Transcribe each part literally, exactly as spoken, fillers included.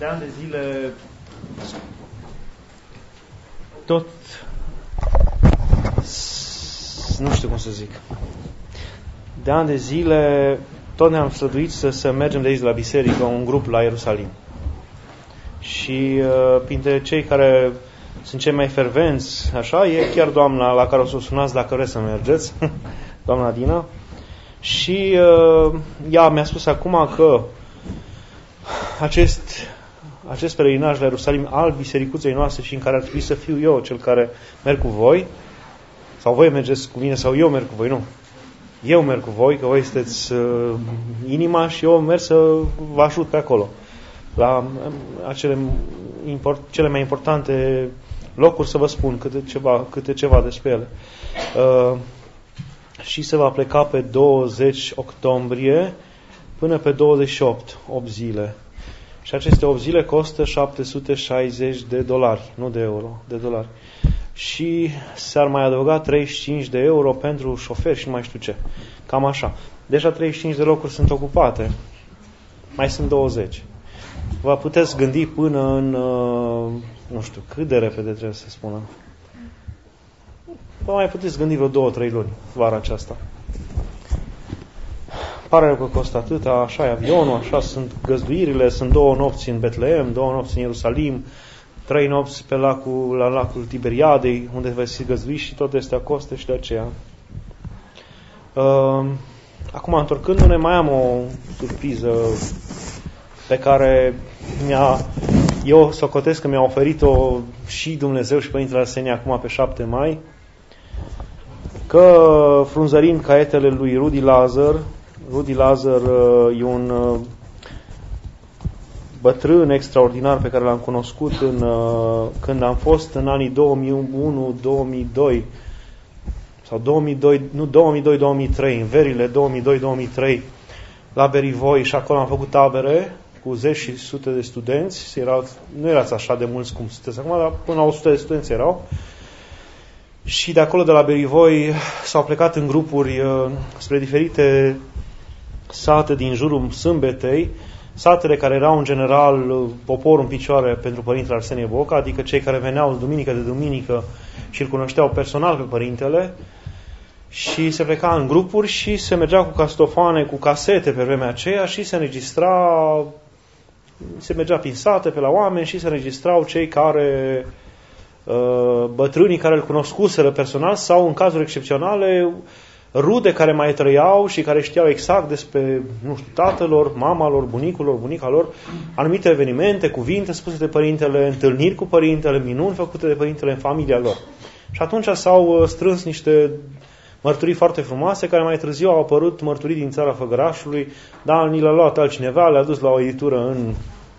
de ani de zile tot, nu știu cum să zic, de ani de zile tot ne-am străduit să, să mergem de aici la biserică, un grup la Ierusalim. Și uh, printre cei care sunt cei mai fervenți, așa, e chiar doamna la care o să o sunați dacă vreți să mergeți, doamna Dina. Și uh, ea mi-a spus acum că acest, acest pelerinaj la Ierusalim al bisericuței noastre și în care ar trebui să fiu eu cel care merg cu voi, sau voi mergeți cu mine sau eu merg cu voi, nu. Eu merg cu voi, că voi sunteți uh, inima și eu merg să vă ajut pe acolo. La acele import, cele mai importante locuri să vă spun câte ceva, câte ceva despre ele. Uh, și se va pleca pe douăzeci octombrie până pe douăzeci și opt, opt zile. Și aceste opt zile costă șapte sute șaizeci de dolari, nu de euro, de dolari. Și s-ar mai adăuga treizeci și cinci de euro pentru șofer și nu mai știu ce. Cam așa. Deja treizeci și cinci de locuri sunt ocupate. Mai sunt douăzeci. Vă puteți gândi până în, nu știu, cât de repede trebuie să spunem. Vă mai puteți gândi vreo două, trei luni, vara aceasta. Pare rău că costă atâta, așa e avionul, așa sunt găzduirile, sunt două nopți în Betleem, două nopți în Ierusalim, trei nopți pe lacul, la lacul Tiberiadei, unde veți fi găzduiți și toate astea costă și de aceea. Uh, acum, întorcându-ne, mai am o surpriză pe care mi-a, eu socotesc că mi-a oferit-o și Dumnezeu și Părintele Arsenie acum pe șapte mai, că frunzărind caietele lui Rudy Lazar, Rudy Lazar uh, e un uh, bătrân extraordinar pe care l-am cunoscut în, uh, când am fost în anii două mii unu două mii doi sau două mii doi, nu, două mii doi două mii trei, în verile două mii doi două mii trei la Berivoi și acolo am făcut tabere cu zeci și sute de studenți. Erau, nu erați așa de mulți cum sunteți acum, dar până la o sută de studenți erau. Și de acolo, de la Berivoi, s-au plecat în grupuri uh, spre diferite sate din jurul Sâmbetei, satele care erau în general uh, popor în picioare pentru Părintele Arsenie Boca, adică cei care veneau duminică de duminică și îl cunoșteau personal pe Părintele, și se pleca în grupuri și se mergea cu castofoane, cu casete pe vremea aceea și se înregistra, se mergea prin sate pe la oameni și se înregistrau cei care, bătrânii care îl cunoscuseră personal sau, în cazuri excepționale, rude care mai trăiau și care știau exact despre, nu știu, tatălor, mama lor, bunicul lor, bunica lor, anumite evenimente, cuvinte spuse de Părintele, întâlniri cu Părintele, minuni făcute de Părintele în familia lor. Și atunci s-au strâns niște mărturii foarte frumoase, care mai târziu au apărut mărturii din țara Făgărașului, dar ni le-a luat altcineva, le-a dus la o editură în,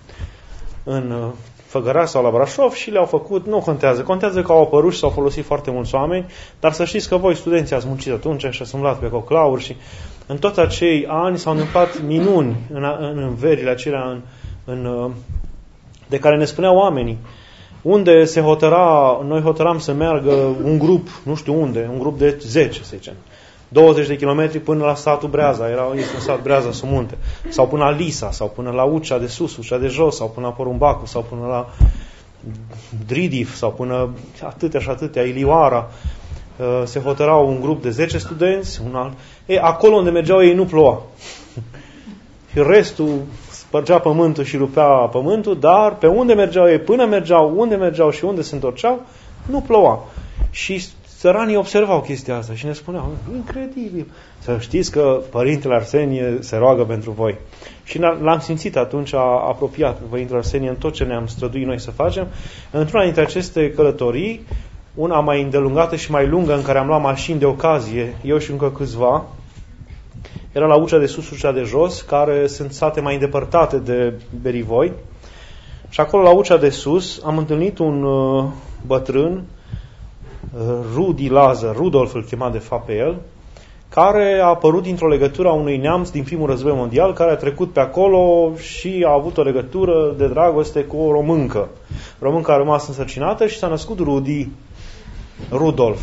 în Făgăraș sau la Brașov și le-au făcut, nu contează, contează că au apărut și s-au folosit foarte mulți oameni, dar să știți că voi, studenții, ați muncit atunci și ați umblat pe coclauri și în toți acei ani s-au întâmplat minuni în, în, în verile acelea în, în, de care ne spuneau oamenii. Unde se hotăra, noi hotăram să meargă un grup, nu știu unde, un grup de zece, să zicem, douăzeci de kilometri până la satul Breaza, era este un sat Breaza sub munte, sau până la Lisa, sau până la Ucea de sus, Ucea de jos, sau până la Porumbacu, sau până la Dridif, sau până atâtea și atâtea, Ilioara. Se hotărau un grup de zece studenți, un alt. E, acolo unde mergeau ei nu ploua. Și restul spărgea pământul și rupea pământul, dar pe unde mergeau ei, până mergeau, unde mergeau și unde se întorceau, nu ploua. Și țăranii observau chestia asta și ne spuneau, incredibil, să știți că Părintele Arsenie se roagă pentru voi. Și l-am simțit atunci apropiat pe Părintele Arsenie în tot ce ne-am străduit noi să facem. Într-una dintre aceste călătorii, una mai îndelungată și mai lungă, în care am luat mașini de ocazie, eu și încă câțiva, era la Ucea de sus, Ucea de jos, care sunt sate mai îndepărtate de Berivoi. Și acolo, la Ucea de sus, am întâlnit un uh, bătrân, uh, Rudy Lazar, Rudolf îl chema de fapt pe el, care a apărut dintr-o legătură a unui neamț din primul război mondial, care a trecut pe acolo și a avut o legătură de dragoste cu o româncă. Românca a rămas însărcinată și s-a născut Rudy, Rudolf.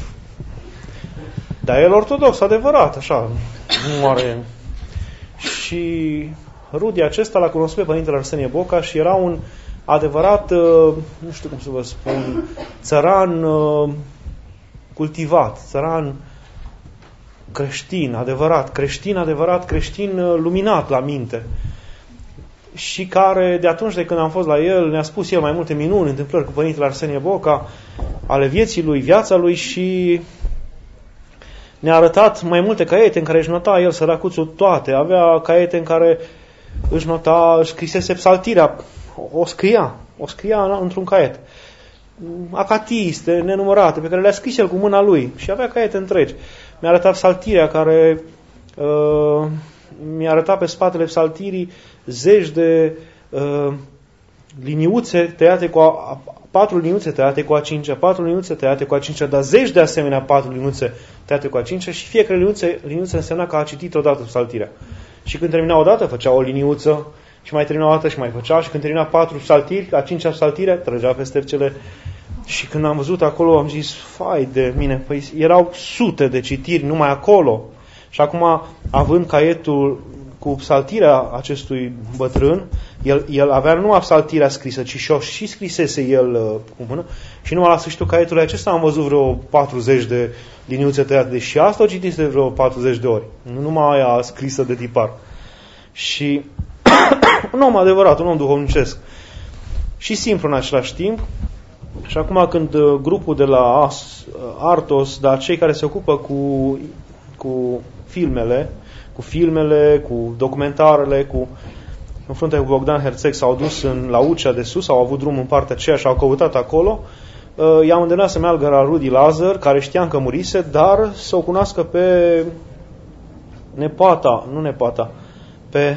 Dar el ortodox, adevărat, așa, nu are. Și Rudy acesta l-a cunoscut pe Părintele Arsenie Boca și era un adevărat, nu știu cum să vă spun, țăran cultivat, țăran creștin, adevărat, creștin, adevărat, creștin luminat la minte. Și care, de atunci de când am fost la el, ne-a spus el mai multe minuni, întâmplări cu Părintele Arsenie Boca, ale vieții lui, viața lui, și ne-a arătat mai multe caiete în care își nota el, săracuțul, toate. Avea caiete în care își nota, își scrisese psaltirea, o scria, o scria într-un caiet. Acatiste, nenumărate, pe care le-a scris el cu mâna lui, și avea caiete întregi. Mi-a arătat psaltirea care uh, mi-a arătat pe spatele psaltirii zeci de uh, liniuțe tăiate cu a, patru liniuțe tăiate cu a cincea, patru liniuțe tăiate cu a cincea, dar zeci de asemenea patru liniuțe tăiate cu a cincea, și fiecare liniuță, liniuță însemna că a citit odată psaltirea. Și când termina odată, făcea o liniuță, și mai termina o dată și mai făcea, și când termina patru psaltiri, a cincea psaltire, trăgea peste cele. Și când am văzut acolo, am zis, fai de mine, păi erau sute de citiri numai acolo. Și acum, având caietul cu psaltirea acestui bătrân, el, el avea numai psaltirea scrisă, ci și-o și scrisese el uh, cu mână, și numai la sfârșitul caietului acesta am văzut vreo patruzeci de liniuțe tăiate, deși asta o citise vreo patruzeci de ori, nu numai aia scrisă de tipar. Și un om adevărat, un om duhovnicesc și simplu în același timp. Și acum când grupul de la Artos, dar cei care se ocupă cu, cu filmele, cu filmele, cu documentarele, cu, în frunte cu Bogdan Herțeg, s-au dus în, la Ucea de sus, au avut drum în partea aceea și au căutat acolo, i-am îndemnat să meargă la Rudi Lazar, care știam că murise, dar să o cunoască pe nepoata, nu nepoata, pe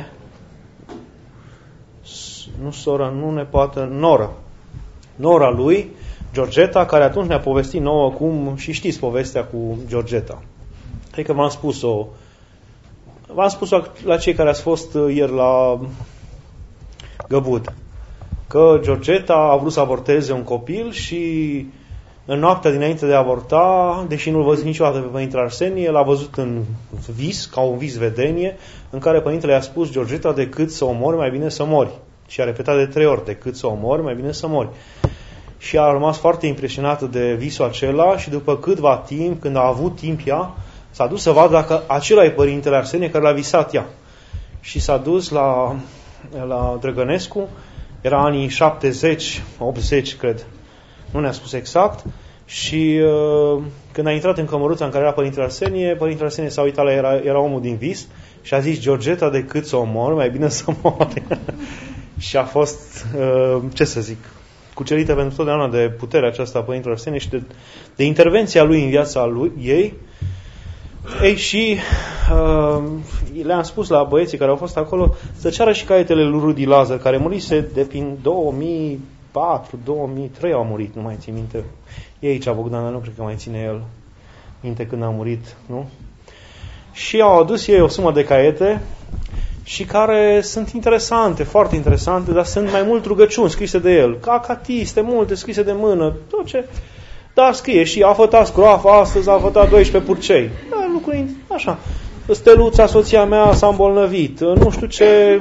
nu sora, nu nepoată, nora. Nora lui, Georgeta, care atunci ne-a povestit nouă cum, și știți povestea cu Georgeta. Cred că v-am spus-o, v-am spus-o la cei care ați fost ieri la Găbud, că Georgeta a vrut să avorteze un copil și în noaptea dinainte de a avorta, deși nu-l văzut niciodată pe Părintele Arsenie, l-a văzut în vis, ca un vis vedenie, în care Părintele i-a spus, Georgeta, decât să omori, mai bine să mori. Și a repetat de trei ori, decât să omori, mai bine să mori. Și a rămas foarte impresionată de visul acela și după câtva timp, când a avut timp ea, s-a dus să vadă dacă acela e Părintele Arsenie care l-a visat ea. Și s-a dus la, la Drăgănescu, era anii șaptezeci, optzeci, cred, nu ne-a spus exact, și uh, când a intrat în cămăruța în care era Părintele Arsenie, Părintele Arsenie s-a uitat la era, era omul din vis și a zis, Georgeta, decât să omori, mai bine să mori. Și a fost, uh, ce să zic, cucerită pentru totdeauna de puterea aceasta a Părintelor Arsenie și de, de intervenția lui în viața lui, ei. Ei, și uh, le-am spus la băieții care au fost acolo să ceară și caietele lui Rudi Lazar, care murise de prin două mii patru două mii trei au murit, nu mai țin minte. E aici, Bogdan, nu cred că mai ține el minte când a murit, nu? Și au adus ei o sumă de caiete și care sunt interesante, foarte interesante, dar sunt mai mult rugăciuni scrise de el, ca catiste, multe scrise de mână, tot ce... Dar scrie și a fătat scroafa astăzi, a fătat doisprezece purcei. Da, lucruri așa. Steluța, soția mea, s-a îmbolnăvit, nu știu ce...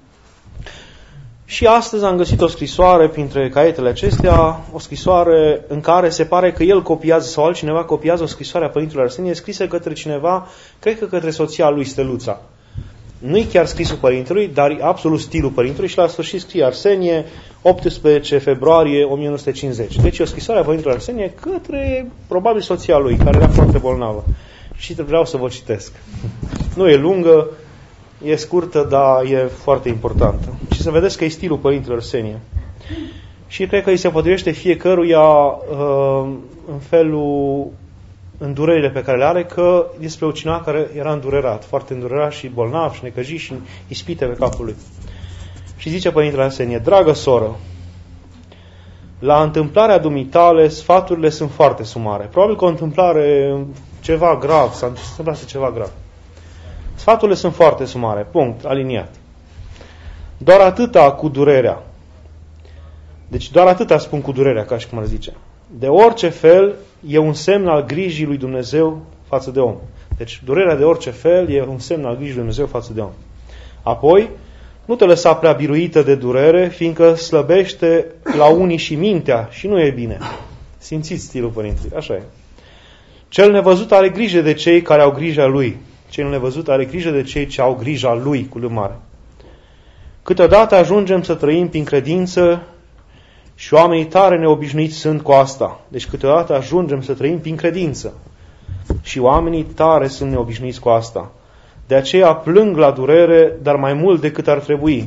Și astăzi am găsit o scrisoare printre caietele acestea, o scrisoare în care se pare că el copiază sau altcineva copiază o scrisoare a Părintelui Arsenie scrisă către cineva, cred că către soția lui Steluța. Nu-i chiar scrisul Părintelui, dar e absolut stilul Părintelui și la sfârșit scrie Arsenie, optsprezece februarie o mie nouă sute cincizeci. Deci e o scrisoare a Părintelui Arsenie către, probabil, soția lui, care era foarte bolnavă. Și vreau să vă citesc. Nu e lungă, e scurtă, dar e foarte importantă. Și să vedeți că e stilul Părintelui Arsenie. Și cred că îi se potrivește fiecăruia uh, în felul, în durerile pe care le are, că despre o cineva care era îndurerat, foarte îndurerat și bolnav și necăjit și ispite pe capul lui. Și zice Părintele Arsenie, dragă soră, la întâmplarea dumitale, sfaturile sunt foarte sumare. Probabil că o întâmplare, ceva grav, s-a întâmplat ceva grav. Sfaturile sunt foarte sumare. Punct. Aliniat. Doar atâta cu durerea. Deci doar atâta spun cu durerea, ca și cum ar zice. De orice fel e un semn al grijii lui Dumnezeu față de om. Deci durerea de orice fel e un semn al grijii lui Dumnezeu față de om. Apoi, nu te lăsa prea biruită de durere, fiindcă slăbește la unii și mintea și nu e bine. Simțiți stilul Părintului, așa e. Cel nevăzut are grijă de cei care au grija lui. Cel nevăzut are grijă de cei ce au grija lui, cu L mare. Câteodată ajungem să trăim prin credință și oamenii tare neobișnuiți sunt cu asta. Deci câteodată ajungem să trăim prin credință și oamenii tare sunt neobișnuiți cu asta. De aceea plâng la durere, dar mai mult decât ar trebui.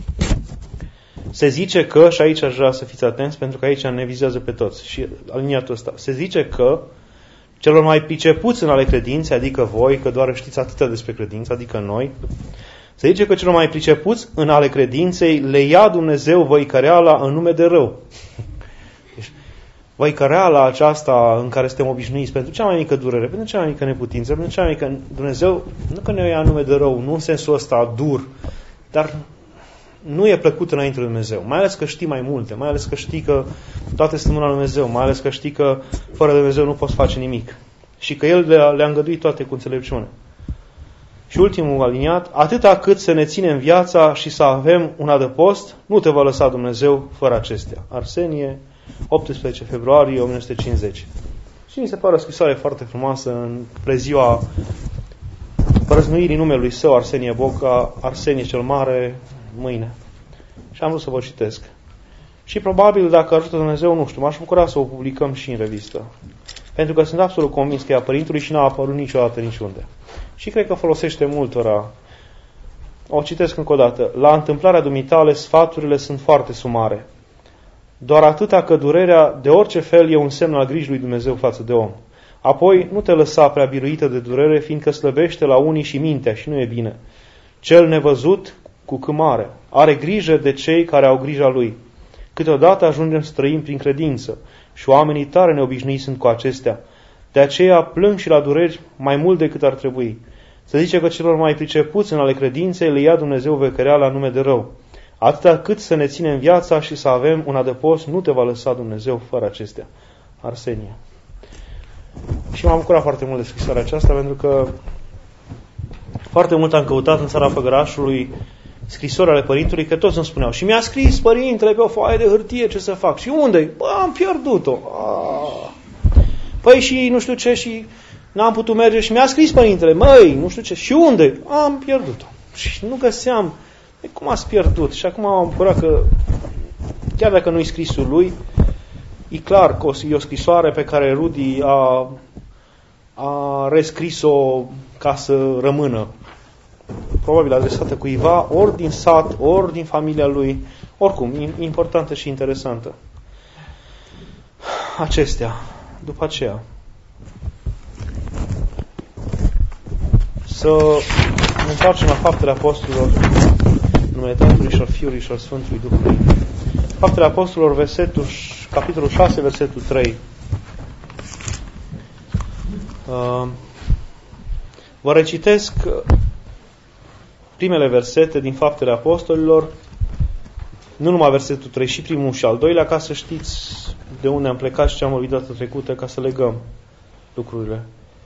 Se zice că, și aici aș vrea să fiți atenți, pentru că aici ne vizează pe toți, și aliniatul ăsta, se zice că celor mai pricepuți în ale credinței, adică voi, că doar știți atâtea despre credință, adică noi, se zice că celor mai pricepuți în ale credinței le ia Dumnezeu văicăreala în nume de rău. Deci, văicăreala aceasta în care suntem obișnuiți pentru cea mai mică durere, pentru cea mai mică neputință, pentru cea mai mică Dumnezeu, nu că ne ia în nume de rău, nu în sensul ăsta dur, dar nu e plăcut înainte de Dumnezeu. Mai ales că știi mai multe, mai ales că știi că toate sunt mâna lui Dumnezeu, mai ales că știi că fără de Dumnezeu nu poți face nimic. Și că El le-a, le-a îngăduit toate cu înțelepciune. Și ultimul aliniat, atâta cât să ne ținem viața și să avem un adăpost, nu te va lăsa Dumnezeu fără acestea. Arsenie, optsprezece februarie o mie nouă sute cincizeci. Și mi se pare o scrisoare foarte frumoasă în preziua prăznuirii numelui său, Arsenie Boca, Arsenie cel Mare, mâine. Și am vrut să vă citesc. Și probabil, dacă ajută Dumnezeu, nu știu, m-aș bucura să o publicăm și în revistă. Pentru că sunt absolut convins că e a Părintului și n-a apărut niciodată niciunde. Și cred că folosește multora. O citesc încă o dată. La întâmplarea dumitale, sfaturile sunt foarte sumare. Doar atâta că durerea de orice fel e un semn al grijii lui Dumnezeu față de om. Apoi, nu te lăsa prea biruită de durere, fiindcă slăbește la unii și mintea și nu e bine. Cel nevăzut, cu C mare, are grijă de cei care au grija lui. Câteodată ajungem să trăim prin credință și oamenii tare neobișnuiți sunt cu acestea. De aceea plâng și la dureri mai mult decât ar trebui. Se zice că celor mai pricepuți în ale credinței le ia Dumnezeu vecăreala în nume de rău. Atâta cât să ne ținem viața și să avem un adăpost, nu te va lăsa Dumnezeu fără acestea. Arsenie. Și m-am bucurat foarte mult de scrisoarea aceasta, pentru că foarte mult am căutat în țara Făgărașului scrisori ale Părintului, că toți îmi spuneau. Și mi-a scris Părintele pe o foaie de hârtie ce să fac. Și unde-i? Bă, am pierdut-o. Ah. Păi și nu știu ce, și n-am putut merge. Și mi-a scris Părintele, măi, nu știu ce. Și unde? Am pierdut-o. Și nu găseam. E, cum ați pierdut? Și acum am bucurat că, chiar dacă nu-i scrisul lui, e clar că e o scrisoare pe care Rudi a, a rescris-o ca să rămână. Probabil adresată cuiva, ori din sat, ori din familia lui, oricum, importantă și interesantă. Acestea, după aceea, să ne întoarcem la Faptele Apostolilor, numele Tatălui și al Fiului și al Sfântului Duhului. Faptele Apostolilor, versetul, capitolul șase, versetul trei. Uh, vă recitesc primele versete din Faptele Apostolilor, nu numai versetul trei, și primul și al doilea, ca să știți de unde am plecat și ce am vorbit data trecută, ca să legăm lucrurile.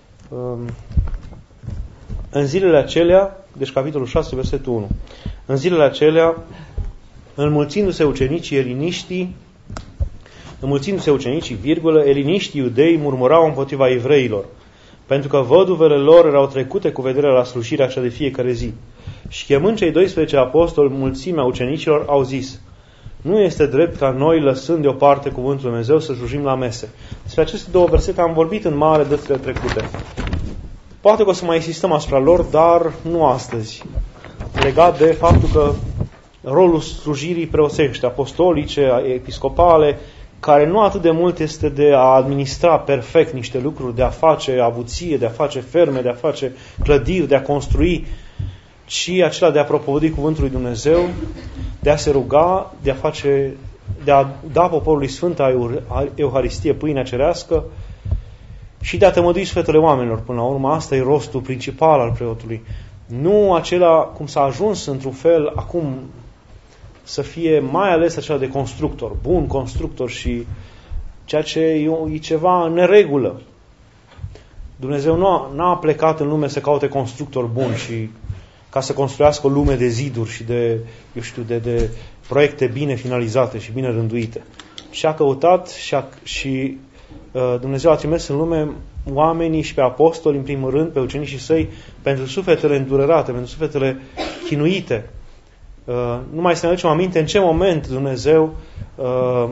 În zilele acelea, deci capitolul șase, versetul unu, în zilele acelea, înmulțindu-se ucenicii eliniștii, înmulțindu-se ucenicii, virgulă, eliniștii iudei murmurau împotriva evreilor, pentru că văduvele lor erau trecute cu vederea la slujirea așa de fiecare zi. Și chemând cei doisprezece apostoli, mulțimea ucenicilor, au zis: nu este drept ca noi, lăsând deoparte cuvântul Lui Dumnezeu, să slujim la mese. Despre aceste două versete am vorbit în mare dățile trecute. Poate că o să mai insistăm asupra lor, dar nu astăzi. Legat de faptul că rolul slujirii preosești, apostolice, episcopale, care nu atât de mult este de a administra perfect niște lucruri, de a face avuție, de a face ferme, de a face clădiri, de a construi, ci acela de a propovădui cuvântul lui Dumnezeu, de a se ruga, de a face, de a da poporului Sfânta Euharistie, pâinea cerească, și de a tămădui sufletele oamenilor. Până la urmă, asta e rostul principal al preotului. Nu acela, cum s-a ajuns într-un fel acum să fie mai ales acela de constructor, bun constructor, și ceea ce e ceva în neregulă. Dumnezeu nu a, n-a plecat în lume să caute constructori buni și ca să construiască o lume de ziduri și de, eu știu, de, de proiecte bine finalizate și bine rânduite. Și a căutat și, a, și uh, Dumnezeu a trimis în lume oamenii și pe apostoli, în primul rând, pe ucenicii săi, pentru sufletele îndurerate, pentru sufletele chinuite. Uh, nu mai să ne aducem aminte în ce moment Dumnezeu uh,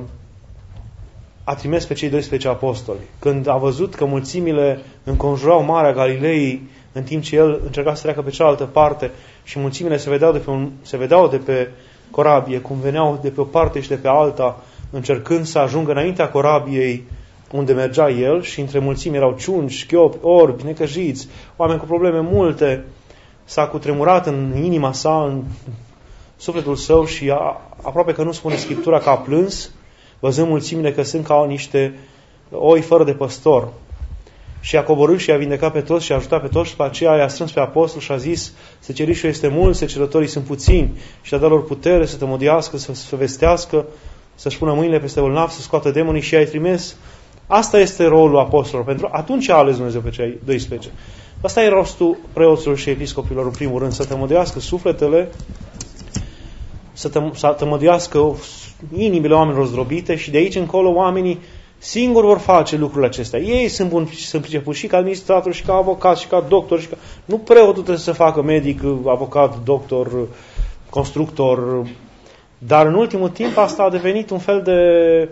a trimis pe cei doisprezece apostoli. Când a văzut că mulțimile înconjurau Marea Galilei, în timp ce el încerca să treacă pe cealaltă parte și mulțimile se vedeau de pe, un, se vedeau de pe corabie, cum veneau de pe o parte și de pe alta, încercând să ajungă înaintea corabiei unde mergea el, și între mulțimi erau ciungi, șchiopi, orbi, necăjiți, oameni cu probleme multe. S-a cutremurat în inima sa, în sufletul său, și a, aproape că nu spune Scriptura că a plâns, văzând mulțimile că sunt ca niște oi fără de păstor. Și a coborât și a vindecat pe toți și a ajutat pe toți, și pe aceea i-a strâns pe apostol și a zis: secerișul este mult, secerătorii sunt puțini, și a dat lor putere să tămăduiască, să, să vestească, să-și pună mâinile peste bolnavi, să scoată demonii, și i-a trimis. Asta este rolul apostolilor. Pentru atunci a ales Dumnezeu pe cei doisprezece. Asta e rostul preoților și episcopilor, în primul rând, să tămăduiască sufletele, să, tăm, să tămăduiască inimile oamenilor zdrobite, și de aici încolo oamenii singuri vor face lucrurile acestea. Ei sunt buni, sunt pricepuți și ca administrator, și ca avocat, și ca doctor, și ca... Nu preotul trebuie să facă medic, avocat, doctor, constructor, dar în ultimul timp asta a devenit un fel de...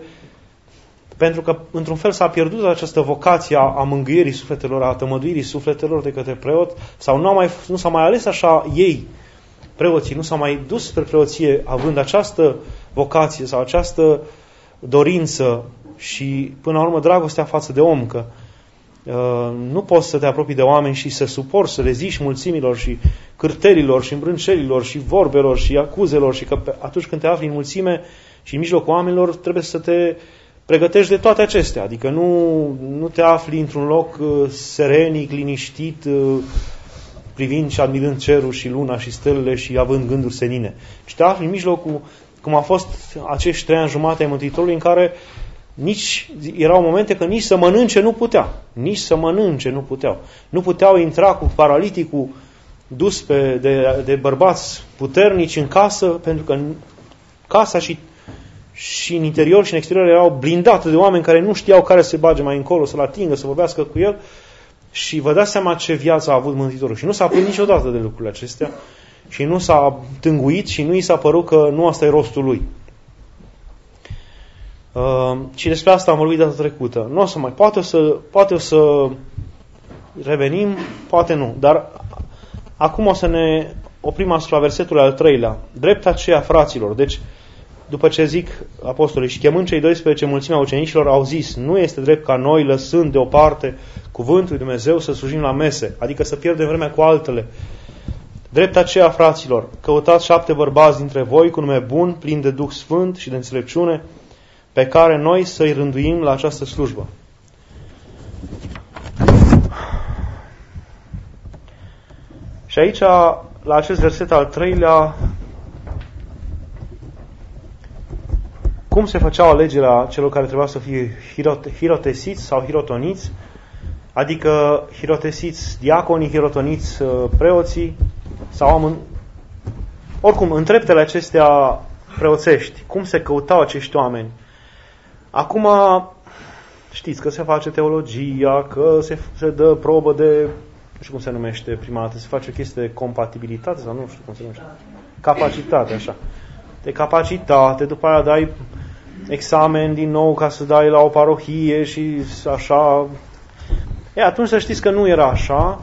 Pentru că, într-un fel, s-a pierdut această vocație a mângâierii sufletelor, a tămăduirii sufletelor de către preot, sau nu, mai, nu s-a mai ales așa ei, preoții, nu s-au mai dus spre preoție având această vocație sau această dorință și, până la urmă, dragostea față de om, că uh, nu poți să te apropii de oameni și să suporți, să reziști mulțimilor și cârtelilor și îmbrâncelilor și vorbelor și acuzelor, și că atunci când te afli în mulțime și în mijlocul oamenilor trebuie să te pregătești de toate acestea. Adică nu, nu te afli într-un loc uh, serenic, liniștit, uh, privind și admirând cerul și luna și stelele și având gânduri senine. Și te afli în mijlocul, cum a fost acești trei ani jumate ai Mântuitorului, în care nici, erau momente că nici să mănânce nu putea. Nici să mănânce nu puteau. Nu puteau intra cu paraliticul dus pe, de, de bărbați puternici în casă, pentru că casa și, și în interior și în exterior erau blindate de oameni care nu știau care se bage mai încolo, să-l atingă, să vorbească cu el. Și vă dați seama ce viață a avut Mântuitorul. Și nu s-a plâns niciodată de lucrurile acestea. Și nu s-a tânguit și nu i s-a părut că nu asta e rostul lui. Uh, și despre asta am vorbit data trecută. Nu o să mai, poate o să, poate o să revenim, poate nu. Dar acum o să ne oprim asupra versetului al treilea. Drept aceea, fraților. Deci, după ce zic apostolii, și chemând cei doisprezece mulțimea ucenicilor, au zis: nu este drept ca noi, lăsând deoparte cuvântul lui Dumnezeu, să slujim la mese, adică să pierdem vremea cu altele. Drept aceea, fraților, căutați șapte bărbați dintre voi cu nume bun, plin de Duh Sfânt și de înțelepciune, pe care noi să-i rânduim la această slujbă. Și aici, la acest verset al treilea, cum se făceau alegerea celor care trebuia să fie hirotesiți sau hirotoniți, adică hirotesiți diaconii, hirotoniți preoții, sau amân... oricum, în treptele acestea preoțești, cum se căutau acești oameni. Acum știți că se face teologia, că se, se dă probă de, nu știu cum se numește prima dată, se face o chestie de compatibilitate sau nu știu cum se numește, capacitate, așa, de capacitate, după aia dai examen din nou ca să dai la o parohie și așa. E, atunci să știți că nu era așa.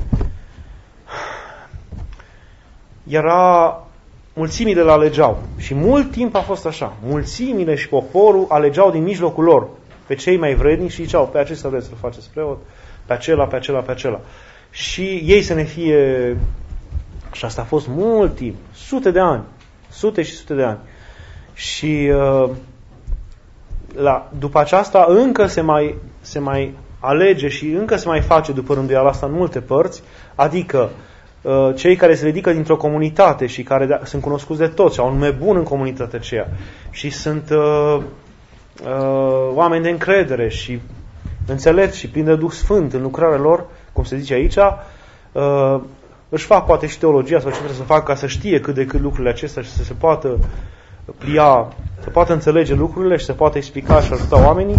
Era, mulțimile le alegeau. Și mult timp a fost așa. Mulțimile și poporul alegeau din mijlocul lor pe cei mai vrednici și ziceau: pe acesta vreți să-l faceți preot, pe acela, pe acela, pe acela. Și ei să ne fie... Și asta a fost mult timp. Sute de ani. Sute și sute de ani. Și uh, la, după aceasta încă se mai, se mai alege și încă se mai face după rânduiala asta în multe părți, adică uh, cei care se ridică dintr-o comunitate și care de, sunt cunoscuți de toți, au un nume bun în comunitatea aceea și sunt uh, uh, oameni de încredere și înțelepți și plini de Duh Sfânt în lucrarea lor, cum se zice aici, uh, își fac poate și teologia sau ce trebuie să facă ca să știe cât de cât lucrurile acestea și să se poată plia, să poată înțelege lucrurile și să poată explica și ajuta oamenii.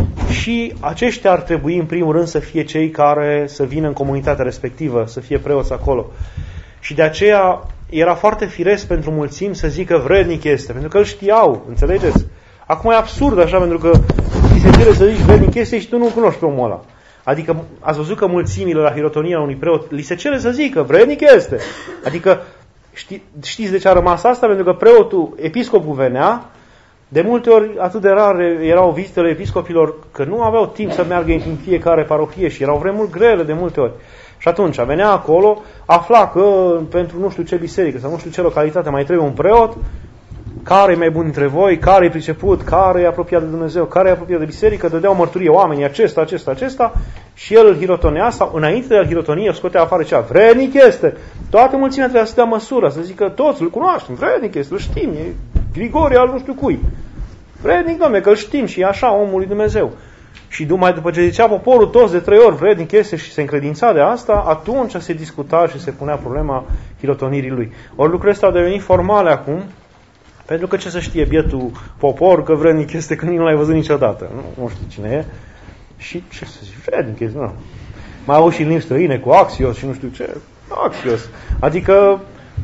Și aceștia ar trebui în primul rând să fie cei care să vină în comunitatea respectivă, să fie preoți acolo. Și de aceea era foarte firesc pentru mulțimi să zică vrednic este, pentru că îl știau, înțelegeți? Acum e absurd așa, pentru că ți se cere să zici vrednic este și tu nu-l cunoști pe omul ăla. Adică ați văzut că mulțimile la hirotonia unui preot li se cere să zică vrednic este. Adică ști, știți de ce a rămas asta? Pentru că preotul, episcopul venea, de multe ori atât de rare erau vizitele episcopilor că nu aveau timp să meargă în fiecare parohie și erau vremuri grele de multe ori. Și atunci venea acolo, afla că pentru nu știu ce biserică sau nu știu ce localitate mai trebuie un preot, care e mai bun dintre voi, care e priceput, care e apropiat de Dumnezeu, care e apropiat de biserică, dădeau mărturie oamenii acesta, acesta, acesta și el îl hirotonea sau înainte de a-l hirotonie, scotea afară cea, vrednic este. Toată mulțimea trebuia să dea măsură, să zică toți îl cunoaștem, vrednic este, îl știm, e Grigorie al nu știu cui. Vrednic, dom'le, că îl știm și e așa omul lui Dumnezeu. Și numai după ce zicea poporul toți de trei ori vrednic este și se încredința de asta, atunci se discuta și se punea problema hirotonirii lui. Ori lucrurile astea au devenit formale acum, pentru că ce să știe bietul popor că vrednic este când nu l-ai văzut niciodată. Nu, nu știu cine e. Și ce să zic, vrednic este, nu. Mai au și în limbi străine cu axios și nu știu ce. Axios. Adică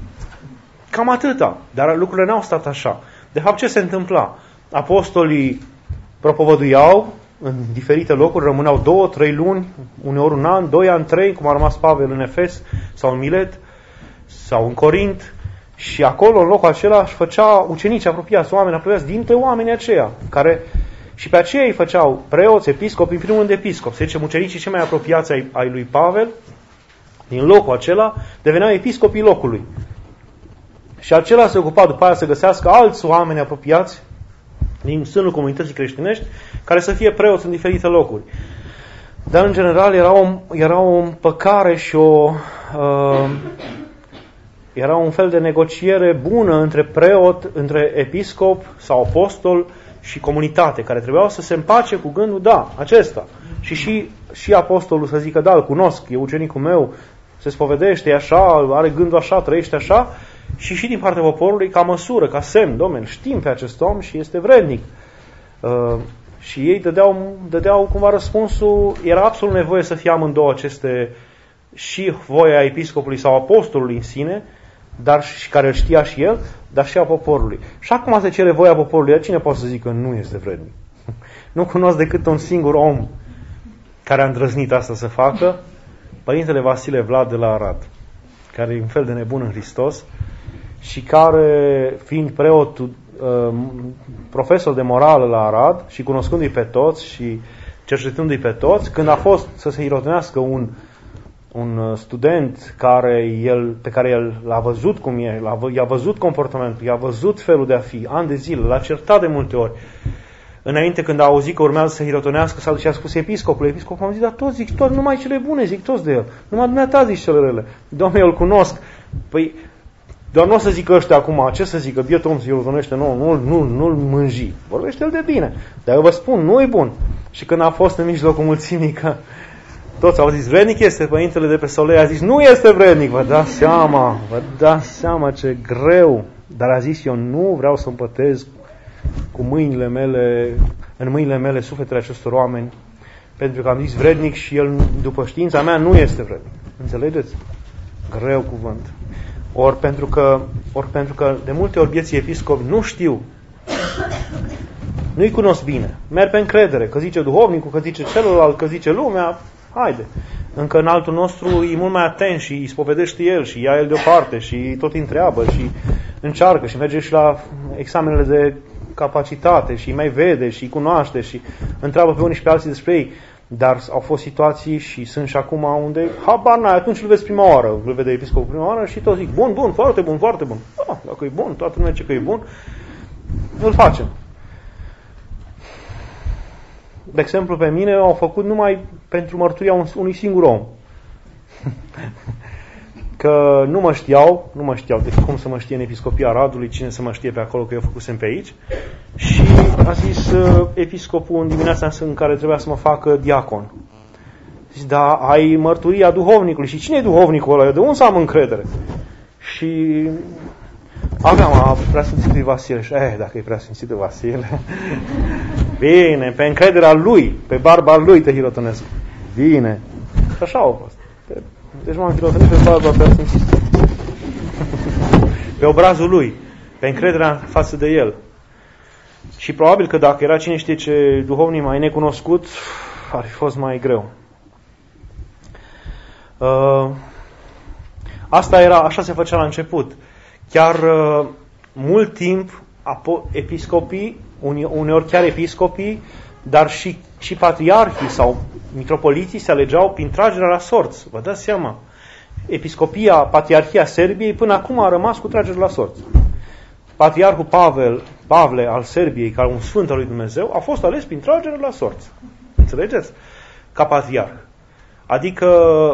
cam atâta. Dar lucrurile n-au stat așa. De fapt, ce se întâmpla? Apostolii propovăduiau în diferite locuri, rămâneau două, trei luni, uneori un an, doi ani, trei, cum a rămas Pavel în Efes sau în Milet sau în Corint. Și acolo, în locul acela, își făcea ucenici apropiați, oameni apropiați dintre oamenii aceia, care și pe aceea îi făceau preoți, episcopi, în primul rând episcopi. Se zice, ucenicii cei mai apropiați ai, ai lui Pavel, din locul acela, deveneau episcopii locului. Și acela se ocupa după aia să găsească alți oameni apropiați din sânul comunității creștinești, care să fie preoți în diferite locuri. Dar, în general, era o, era o împăcare și o... Uh, Era un fel de negociere bună între preot, între episcop sau apostol și comunitate, care trebuiau să se împace cu gândul, da, acesta. Și și, și apostolul să zică, da, îl cunosc, e ucenicul meu, se spovedește, e așa, are gândul așa, trăiește așa, și și din partea poporului, ca măsură, ca semn, domnule, știm pe acest om și este vrednic. Uh, și ei dădeau, dădeau cumva răspunsul, era absolut nevoie să fie amândouă aceste, și voia episcopului sau apostolului în sine, dar și care îl știa și el, dar și a poporului. Și acum se cere voia poporului. Cine poate să zică nu este vrednic? Nu cunosc decât un singur om care a îndrăznit asta să facă, Părintele Vasile Vlad de la Arad, care e un fel de nebun în Hristos și care, fiind preot, profesor de morală la Arad și cunoscându-i pe toți și cercetându-i pe toți, când a fost să se hirotonească un un student care el, pe care el l-a văzut cum e, l-a, i-a văzut comportamentul, i-a văzut felul de a fi, ani de zile, l-a certat de multe ori. Înainte, când a auzit că urmează să hirotonească, s-a dus și a spus episcopul. Episcopul a zis, dar toți zic, toți, numai cele bune, zic toți de el. Numai dumneata zici cele rele. Doamne, eu îl cunosc. Păi, doar nu o să zică ăștia acum, ce să zică, bietul om se hirotonește, nu, nu, nu, nu-l mânji. Vorbește el de bine. Dar eu vă spun, nu e bun. Și când a fost în mijlocul mulțimii că toți au zis, vrednic este, părintele de pe Solei a zis, nu este vrednic, vă dați seama, vă dați seama ce greu. Dar a zis, eu nu vreau să împătez cu mâinile mele, în mâinile mele sufletele acestor oameni, pentru că am zis vrednic și el, după știința mea, nu este vrednic. Înțelegeți? Greu cuvânt. Ori pentru că, ori pentru că de multe ori vieții episcopi nu știu, nu-i cunosc bine. Merg pe încredere, că zice duhovnicul, că zice celălalt, că zice lumea, haide. Încă în altul nostru e mult mai atent și îi spovedește el și ia el deoparte și tot îi întreabă și încearcă și merge și la examenele de capacitate și îi mai vede și îi cunoaște și întreabă pe unii și pe alții despre ei. Dar au fost situații și sunt și acum unde, habar n-ai, atunci îl vezi prima oară, îl vede episcopul prima oară și tot zic, bun, bun, foarte bun, foarte bun. Ah, dacă e bun, toată lumea zice că e bun, îl facem. De exemplu, pe mine au făcut numai pentru mărturia unui singur om. Că nu mă știau, nu mă știau, deci cum să mă știe în episcopia Aradului, cine să mă știe pe acolo, că eu făcusem pe aici. Și a zis uh, episcopul în dimineața în care trebuia să mă facă diacon. Zice, da, ai mărturia duhovnicului. Și cine e duhovnicul ăla? De unde să am încredere? Și aveam a Preasfințitul Vasile. Și, eh, dacă e Preasfințitul Vasile, bine, pe încrederea lui, pe barba lui te hirotonesc. Bine. Și așa au fost. Deci m-am hirotonit pe barba Preasfințitului. Pe obrazul lui, pe încrederea față de el. Și probabil că dacă era cine știe ce duhovnic mai necunoscut, ar fi fost mai greu. Uh, asta era, așa se făcea la început. Chiar uh, mult timp apo- episcopii, uneori chiar episcopii, dar și, și patriarhii sau mitropoliții se alegeau prin tragerea la sorți. Vă dați seama? Episcopia, patriarhia Serbiei până acum a rămas cu tragere la sorți. Patriarhul Pavel, Pavle al Serbiei, ca un sfânt al lui Dumnezeu, a fost ales prin tragere la sorți. Înțelegeți? Ca patriarh. Adică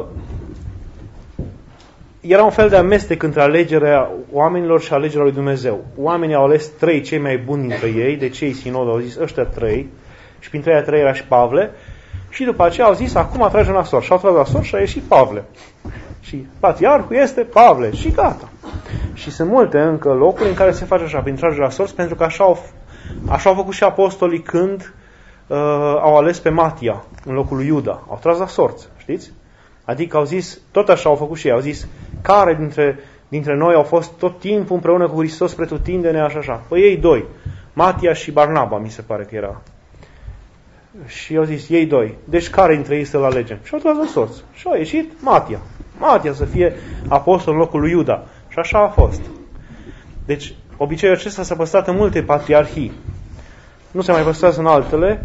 era un fel de amestec între alegerea oamenilor și alegerea lui Dumnezeu. Oamenii au ales trei cei mai buni dintre ei, de cei sinod au zis ăștia trei, și printre ei trei era și Pavle, și după aceea au zis acum tragem la sorți. Și au tras la sorți și a ieșit Pavle. Și patriarhul este Pavle. Și gata. Și sunt multe încă locuri în care se face așa, prin tragere la sorți, pentru că așa au, așa au făcut și apostolii când uh, au ales pe Matia în locul lui Iuda. Au tras la sorți, știți? Adică au zis, tot așa au făcut și ei, au zis, care dintre, dintre noi au fost tot timpul împreună cu Hristos pretutindene, așa, așa. Păi ei doi, Matia și Barnaba, mi se pare că era. Și au zis, ei doi, deci care dintre ei să-l alegem? Și au tras la sorți. Și au ieșit Matia. Matia să fie apostol în locul lui Iuda. Și așa a fost. Deci, obiceiul acesta s-a păstrat în multe patriarhii. Nu se mai păstrează în altele.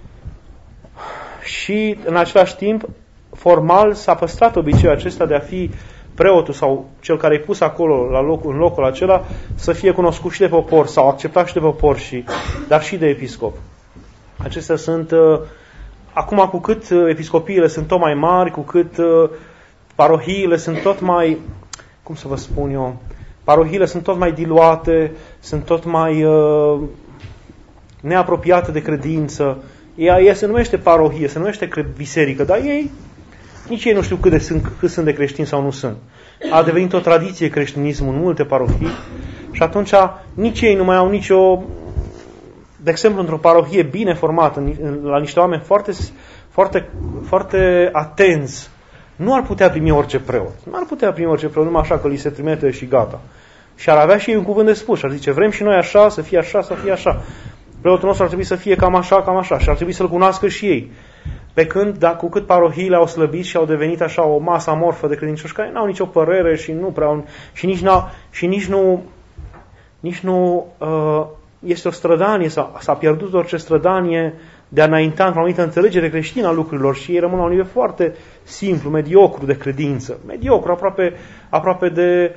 Și, în același timp, formal s-a păstrat obiceiul acesta de a fi preotul sau cel care e pus acolo, la locul, în locul acela, să fie cunoscut și de popor sau acceptat și de popor, și, dar și de episcop. Acestea sunt, uh, acum cu cât uh, episcopiile sunt tot mai mari, cu cât uh, parohiile sunt tot mai, cum să vă spun eu, parohiile sunt tot mai diluate, sunt tot mai uh, neapropiate de credință. Ea, ea se numește parohie, se numește biserică, dar ei, nici ei nu știu cât, de sunt, cât sunt de creștini sau nu sunt. A devenit o tradiție creștinismul în multe parohii și atunci nici ei nu mai au nicio... De exemplu, într-o parohie bine formată, la niște oameni foarte, foarte, foarte atenți, nu ar putea primi orice preot. Nu ar putea primi orice preot, numai așa că li se trimite și gata. Și ar avea și ei un cuvânt de spus și ar zice, vrem și noi așa, să fie așa, să fie așa. Preotul nostru ar trebui să fie cam așa, cam așa. Și ar trebui să-l cunoască și ei. Pe când, dacă, cu cât parohiile au slăbit și au devenit așa o masă amorfă de credincioși care n-au nicio părere și nu prea au, și nici, n-au, și nici nu, nici nu uh, este o strădanie, s-a, s-a pierdut orice strădanie de a înainta într-o anumită înțelegere creștină a lucrurilor și ei rămân la un nivel foarte simplu, mediocru de credință. Mediocru, aproape, aproape de...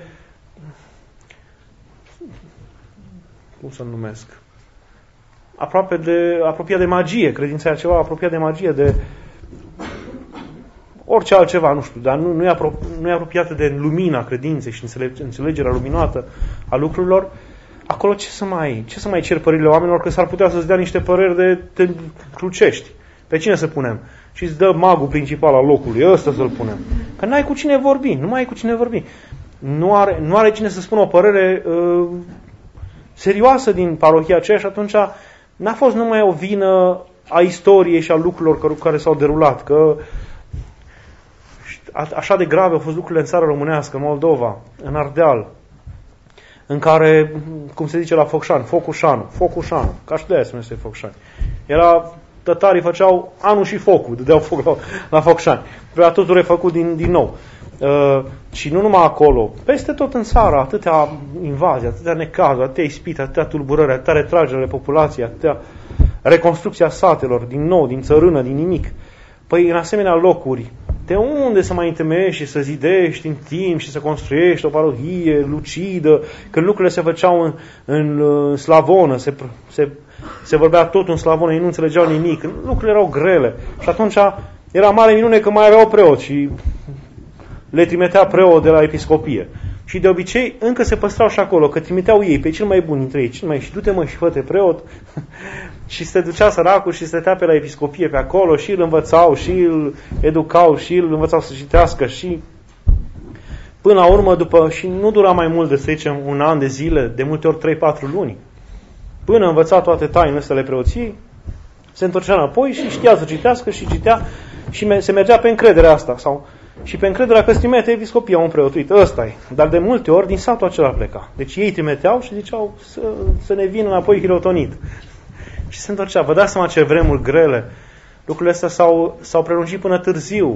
Cum să-l numesc? Aproape de, apropiat de magie. Credința e ceva apropiat de magie, de orice altceva, nu știu, dar nu, nu, e, apro, nu e apropiată de lumina credinței și înțelegerea luminată a lucrurilor. Acolo ce să mai, ce să mai cer părerile oamenilor, că s-ar putea să-ți dea niște păreri de te crucești. Pe cine să punem? Și îți dă magul principal al locului, ăsta să-l punem. Că n-ai cu cine vorbi, nu mai ai cu cine vorbi. Nu are, nu are cine să spună o părere uh, serioasă din parohia aceea și atunci n-a fost numai o vină a istoriei și a lucrurilor care s-au derulat, că așa de grave au fost lucrurile în țara românească, în Moldova, în Ardeal, în care, cum se zice la Focșani, Focușanu, Focușanu, ca și de aia se numește Focșani. Era, tătarii făceau anul și focul, dădeau foc la, la Focșani. Trebuia totul refăcut din, din nou. Uh, și nu numai acolo, peste tot în țară, atâtea invazii, atâtea necazuri, atâtea ispite, atâtea tulburări, atâtea retragere ale populației, atâtea reconstrucția satelor, din nou, din țărână, din nimic. Păi în asemenea locuri, de unde să mai întemeiești și să zidești în timp și să construiești o parohie lucidă, când lucrurile se făceau în, în, în slavonă, se, se, se vorbea tot în slavonă, ei nu înțelegeau nimic, lucrurile erau grele. Și atunci era mare minune că mai aveau preot și le trimitea preot de la episcopie. Și de obicei încă se păstrau și acolo, că trimiteau ei pe cel mai bun dintre ei, cel mai și du-te mă și fă-te preot. Și se ducea săracul și stătea pe la episcopie pe acolo și îl învățau și îl educau și îl învățau să citească și până la urmă, după, și nu dura mai mult de, să zicem, un an de zile, de multe ori trei patru luni, până învăța toate tainele astea ale preoției, se întorcea înapoi și știa să citească și citea și se mergea pe încrederea asta. Sau, și pe încrederea că îți trimite episcopia un preot. Uite, ăsta e. Dar de multe ori din satul acela pleca. Deci ei trimiteau și ziceau să, să ne vină înapoi hirotonit. Și se întorcea. Vă dați seama ce vremuri grele. Lucrurile astea s-au, s-au prelungit până târziu.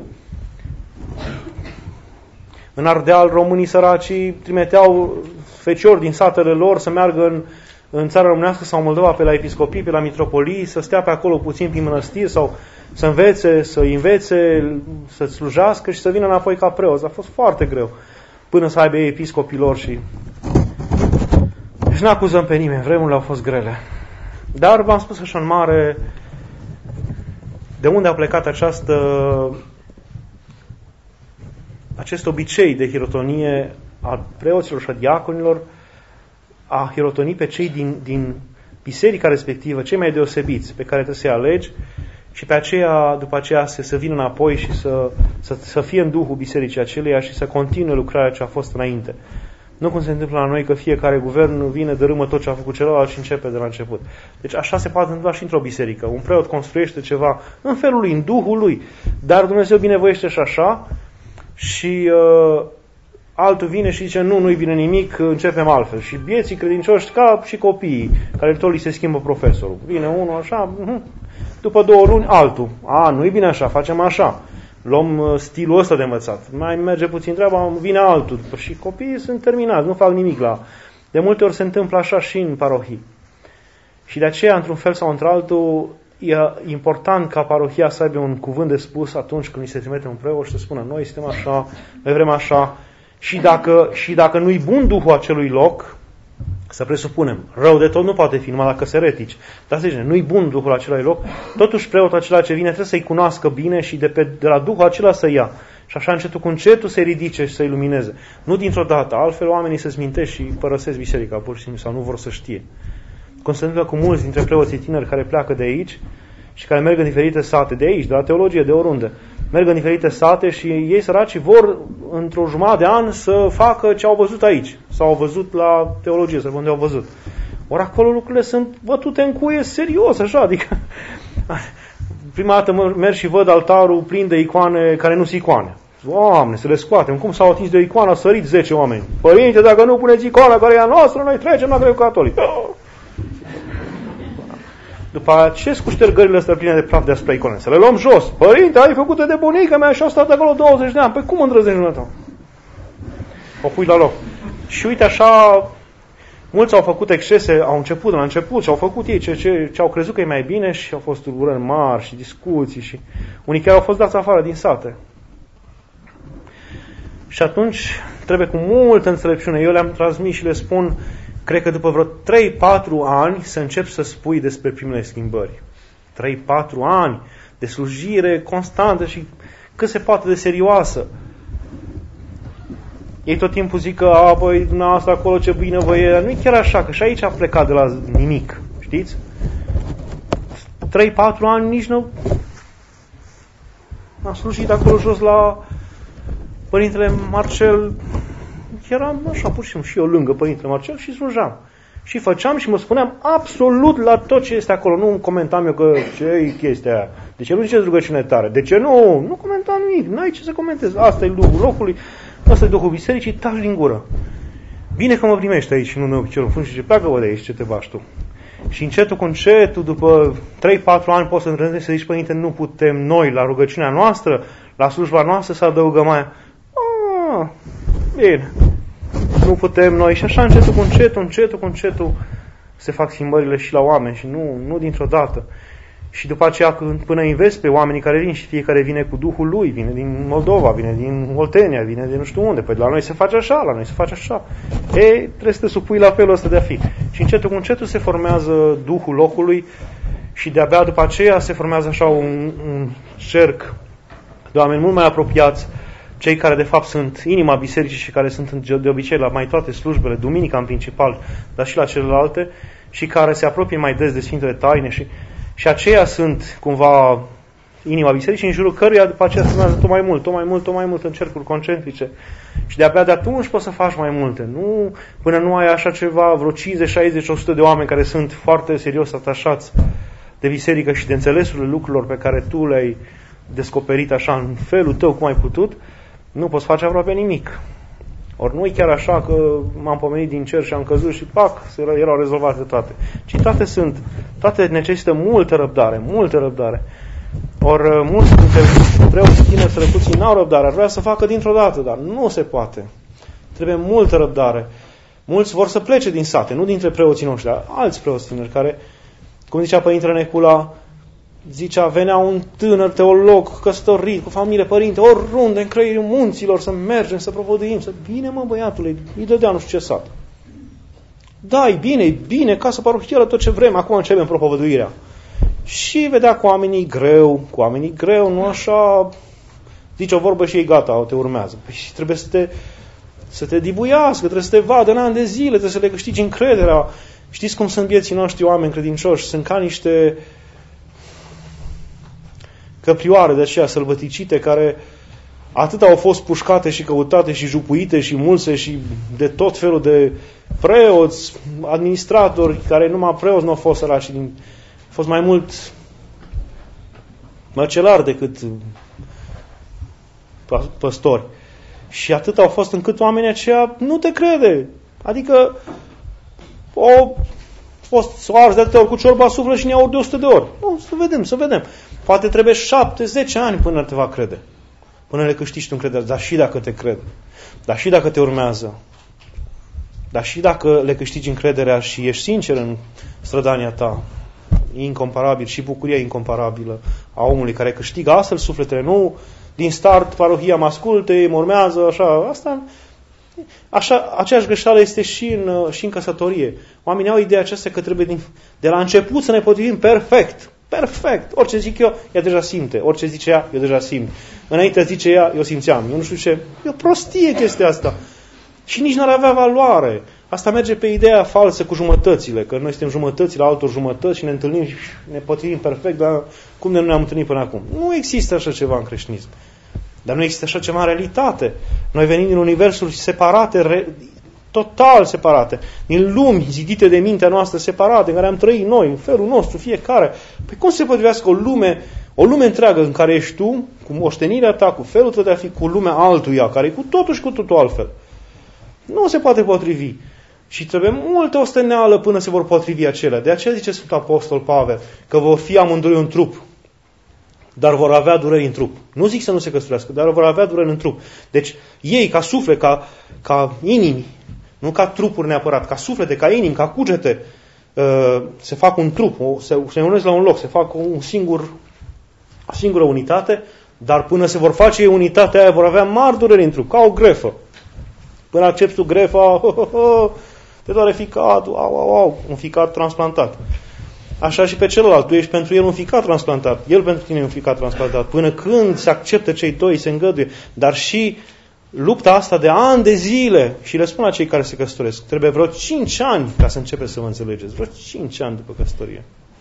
În Ardeal, românii săracii trimiteau feciori din satele lor să meargă în, în țara românească sau Moldova pe la episcopii, pe la mitropolii, să stea pe acolo puțin prin mănăstiri sau să învețe, să învețe, să slujească și să vină înapoi ca preoți. A fost foarte greu până să aibă ei episcopii lor și... Deci nu acuzăm pe nimeni, vremurile au fost grele. Dar v-am spus așa în mare, de unde a plecat această, acest obicei de hirotonie a preoților și a diaconilor, a hirotoni pe cei din, din biserica respectivă, cei mai deosebiți, pe care trebuie să-i alegi, și pe aceea, după aceea, să, să vină înapoi și să, să, să fie în Duhul bisericii aceleia și să continue lucrarea ce a fost înainte. Nu cum se întâmplă la noi, că fiecare guvern vine, dărâmă tot ce a făcut celălalt și începe de la început. Deci așa se poate întâmpla și într-o biserică. Un preot construiește ceva în felul lui, în Duhul lui, dar Dumnezeu binevoiește și așa și uh, altul vine și zice, nu, nu-i bine nimic, începem altfel. Și vieții credincioși, ca și copiii, care tot li se schimbă profesorul. Vine unul așa, după două luni, altul. A, nu-i bine așa, facem așa. Luăm stilul ăsta de învățat. Mai merge puțin treaba, vine altul. Și copiii sunt terminați, nu fac nimic la... De multe ori se întâmplă așa și în parohii. Și de aceea, într-un fel sau într-altul, e important ca parohia să aibă un cuvânt de spus atunci când îi se trimite un preot și să spună, noi suntem așa, noi vrem așa. Și dacă, și dacă nu-i bun Duhul acelui loc, să presupunem, rău de tot nu poate fi numai dacă se retici, dar să zicem, nu-i bun Duhul acelui loc, totuși preotul acela ce vine trebuie să-i cunoască bine și de, pe, de la Duhul acela să ia. Și așa încetul cu încetul să-i ridice și să-i lumineze. Nu dintr-o dată, altfel oamenii se smintesc și părăsesc biserica pur și simplu sau nu vor să știe. Cum se întâmplă cu mulți dintre preoții tineri care pleacă de aici și care merg în diferite sate, de aici, de la teologie, de oriunde. Merg în diferite sate și ei săracii vor într-o jumătate de an să facă ce au văzut aici. Sau au văzut la teologie, să unde au văzut. Ori acolo lucrurile sunt bătute în cuie serios, așa, adică prima dată merg și văd altarul plin de icoane care nu sunt icoane. Doamne, să le scoatem. Cum s-au atins de o icoană, au sărit zece oameni. Părinte, dacă nu puneți icoana care e a noastră, noi trecem la greu catolic. După ce cu ștergările astea pline de praf deasupra iconei? Să le luăm jos. Părinte, ai făcut de bunica mea și au stat acolo douăzeci de ani. Păi cum îndrăzești dumneata? O pui la loc. Și uite așa, mulți au făcut excese, au început de la început și au făcut ei ce, ce, ce au crezut că e mai bine și au fost tulburări mari și discuții și unii chiar au fost dați afară din sate. Și atunci trebuie cu multă înțelepciune. Eu le-am transmis și le spun, cred că după vreo trei patru ani să încep să spui despre primele schimbări. trei patru ani de slujire constantă și cât se poate de serioasă. Ei tot timpul zic că, a, băi, dumneavoastră acolo ce bine vă e. Nu e chiar așa, că și aici a plecat de la nimic, știți? trei patru ani nici nu... Am slujit acolo jos la Părintele Marcel. Eram așa, pur și simplu, și eu lângă Părintele Marcel și slujam. Și făceam și mă spuneam absolut la tot ce este acolo. Nu comentam eu că ce e chestia aia. De ce nu ziceți rugăciune tare? De ce nu? Nu comentam nimic. N-ai ce să comentezi. Asta e Duhul locului, asta e Duhul bisericii, taci din gură. Bine că mă primești aici și nu ne piciorul în fund și ce pleacă-vă de aici, ce te bași tu. Și încetul cu încetul, după trei patru ani, poți să îndrăznești să zici, Părinte, nu putem noi, la rugăciunea noastră, la slujba noastră, să adăugăm aia. Ah, bine. Nu putem noi. Și așa încetul cu încetul, încetul cu încetul se fac schimbările și la oameni și nu, nu dintr-o dată. Și după aceea, când, până înveți pe oamenii care vin și fiecare vine cu Duhul lui, vine din Moldova, vine din Oltenia, vine de nu știu unde. Păi la noi se face așa, la noi se face așa. Ei, trebuie să te supui la felul ăsta de a fi. Și încetul cu încetul se formează Duhul locului și de-abia după aceea se formează așa un, un cerc de oameni mult mai apropiați, cei care de fapt sunt inima bisericii și care sunt de obicei la mai toate slujbele, duminica în principal, dar și la celelalte, și care se apropie mai des de Sfintele Taine și, și aceia sunt cumva inima bisericii, în jurul căruia după aceea se urmează tot mai mult, tot mai mult, tot mai mult în cercuri concentrice. Și de-abia de atunci poți să faci mai multe. Nu, până nu ai așa ceva, vreo cincizeci, șaizeci, o sută de oameni care sunt foarte serios atașați de biserică și de înțelesurile lucrurilor pe care tu le-ai descoperit așa în felul tău cum ai putut, nu poți face aproape nimic. Ori nu e chiar așa că m-am pomenit din cer și am căzut și pac, erau rezolvate toate. Ci toate sunt, toate necesită multă răbdare, multă răbdare. Ori mulți dintre preoții tineri sărăcuții n-au răbdare, ar vrea să facă dintr-o dată, dar nu se poate. Trebuie multă răbdare. Mulți vor să plece din sate, nu dintre preoții noștri, dar alți preoți tineri care, cum zicea Părintele Necula, zicea, venea un tânăr teolog căsătorit, cu familie, părinte, oriunde, în creierul munților, să mergem, să propovăduim, să bine mă băiatule, îi dădea nu știu ce sat. Da, e bine, e bine, casă parohială, tot ce vrem, acum începem propovăduirea. Și vedea cu oamenii greu, cu oamenii greu, nu așa, zice o vorbă și ei gata, o te urmează. Păi trebuie să te, să te dibuiască, trebuie să te vadă în ani de zile, trebuie să le câștigi încrederea. Știți cum sunt vieții noștri oameni credincioși? Sunt ca niște căprioare de aceea sălbăticite care atât au fost pușcate și căutate și jupuite și mulse și de tot felul de preoți, administratori, care numai preoți nu au fost sărași, din a fost mai mult măcelari decât păstori. Și atât au fost încât oamenii aceia nu te crede. Adică o fost s-o ars de atâtea ori cu ciorba suflă și ne aud de o sută de ori. Nu, să vedem, să vedem. Poate trebuie șapte, zece ani până te va crede. Până le câștigi tu încredere. Dar și dacă te crede. Dar și dacă te urmează. Dar și dacă le câștigi încrederea și ești sincer în strădania ta. Incomparabil și bucuria incomparabilă a omului care câștigă astfel sufletele, nu din start parohia mă asculte, mă urmează, așa, asta, așa, aceeași greșeală este și în, și în căsătorie. Oamenii au ideea aceasta că trebuie din, de la început să ne potrivim perfect, perfect, orice zic eu, ea deja simte, orice zice ea, eu deja simt, înainte zice ea, eu simțeam, eu nu știu ce, e o prostie chestia asta și nici n-ar avea valoare. Asta merge pe ideea falsă cu jumătățile, că noi suntem jumătățile altor jumătăți și ne întâlnim și ne potrivim perfect, dar cum de nu ne-am întâlnit până acum? Nu există așa ceva în creștinism. Dar nu există așa ceva în realitate. Noi venim din universuri separate, re, total separate, din lumi zidite de mintea noastră separate, în care am trăit noi, în felul nostru, fiecare. Păi cum se potrivească o lume, o lume întreagă în care ești tu, cu moștenirea ta, cu felul tău de a fi, cu lumea altuia, care e cu totul și cu totul altfel? Nu se poate potrivi. Și trebuie multă osteneală până se vor potrivi acelea. De aceea zice Sfântul Apostol Pavel că vor fi amândoi un trup, dar vor avea dureri în trup. Nu zic să nu se căsătorească, dar vor avea dureri în trup. Deci ei, ca suflet, ca, ca inimi, nu ca trupuri neapărat, ca suflete, ca inimi, ca cugete, se fac un trup, se, se unesc la un loc, se fac un singur, o singură unitate, dar până se vor face unitatea aia, vor avea mari dureri în trup, ca o grefă. Până accepti tu grefa, ho, ho, ho, te doare ficatul, au, au, au, un ficat transplantat. Așa și pe celălalt, tu ești pentru el un ficat transplantat, el pentru tine e un ficat transplantat. Până când se acceptă cei doi, se îngăduie, dar și lupta asta de ani de zile, și le spun la cei care se căsătoresc, trebuie vreo cinci ani ca să începeți să vă înțelegeți, vreo cinci ani după căsătorie.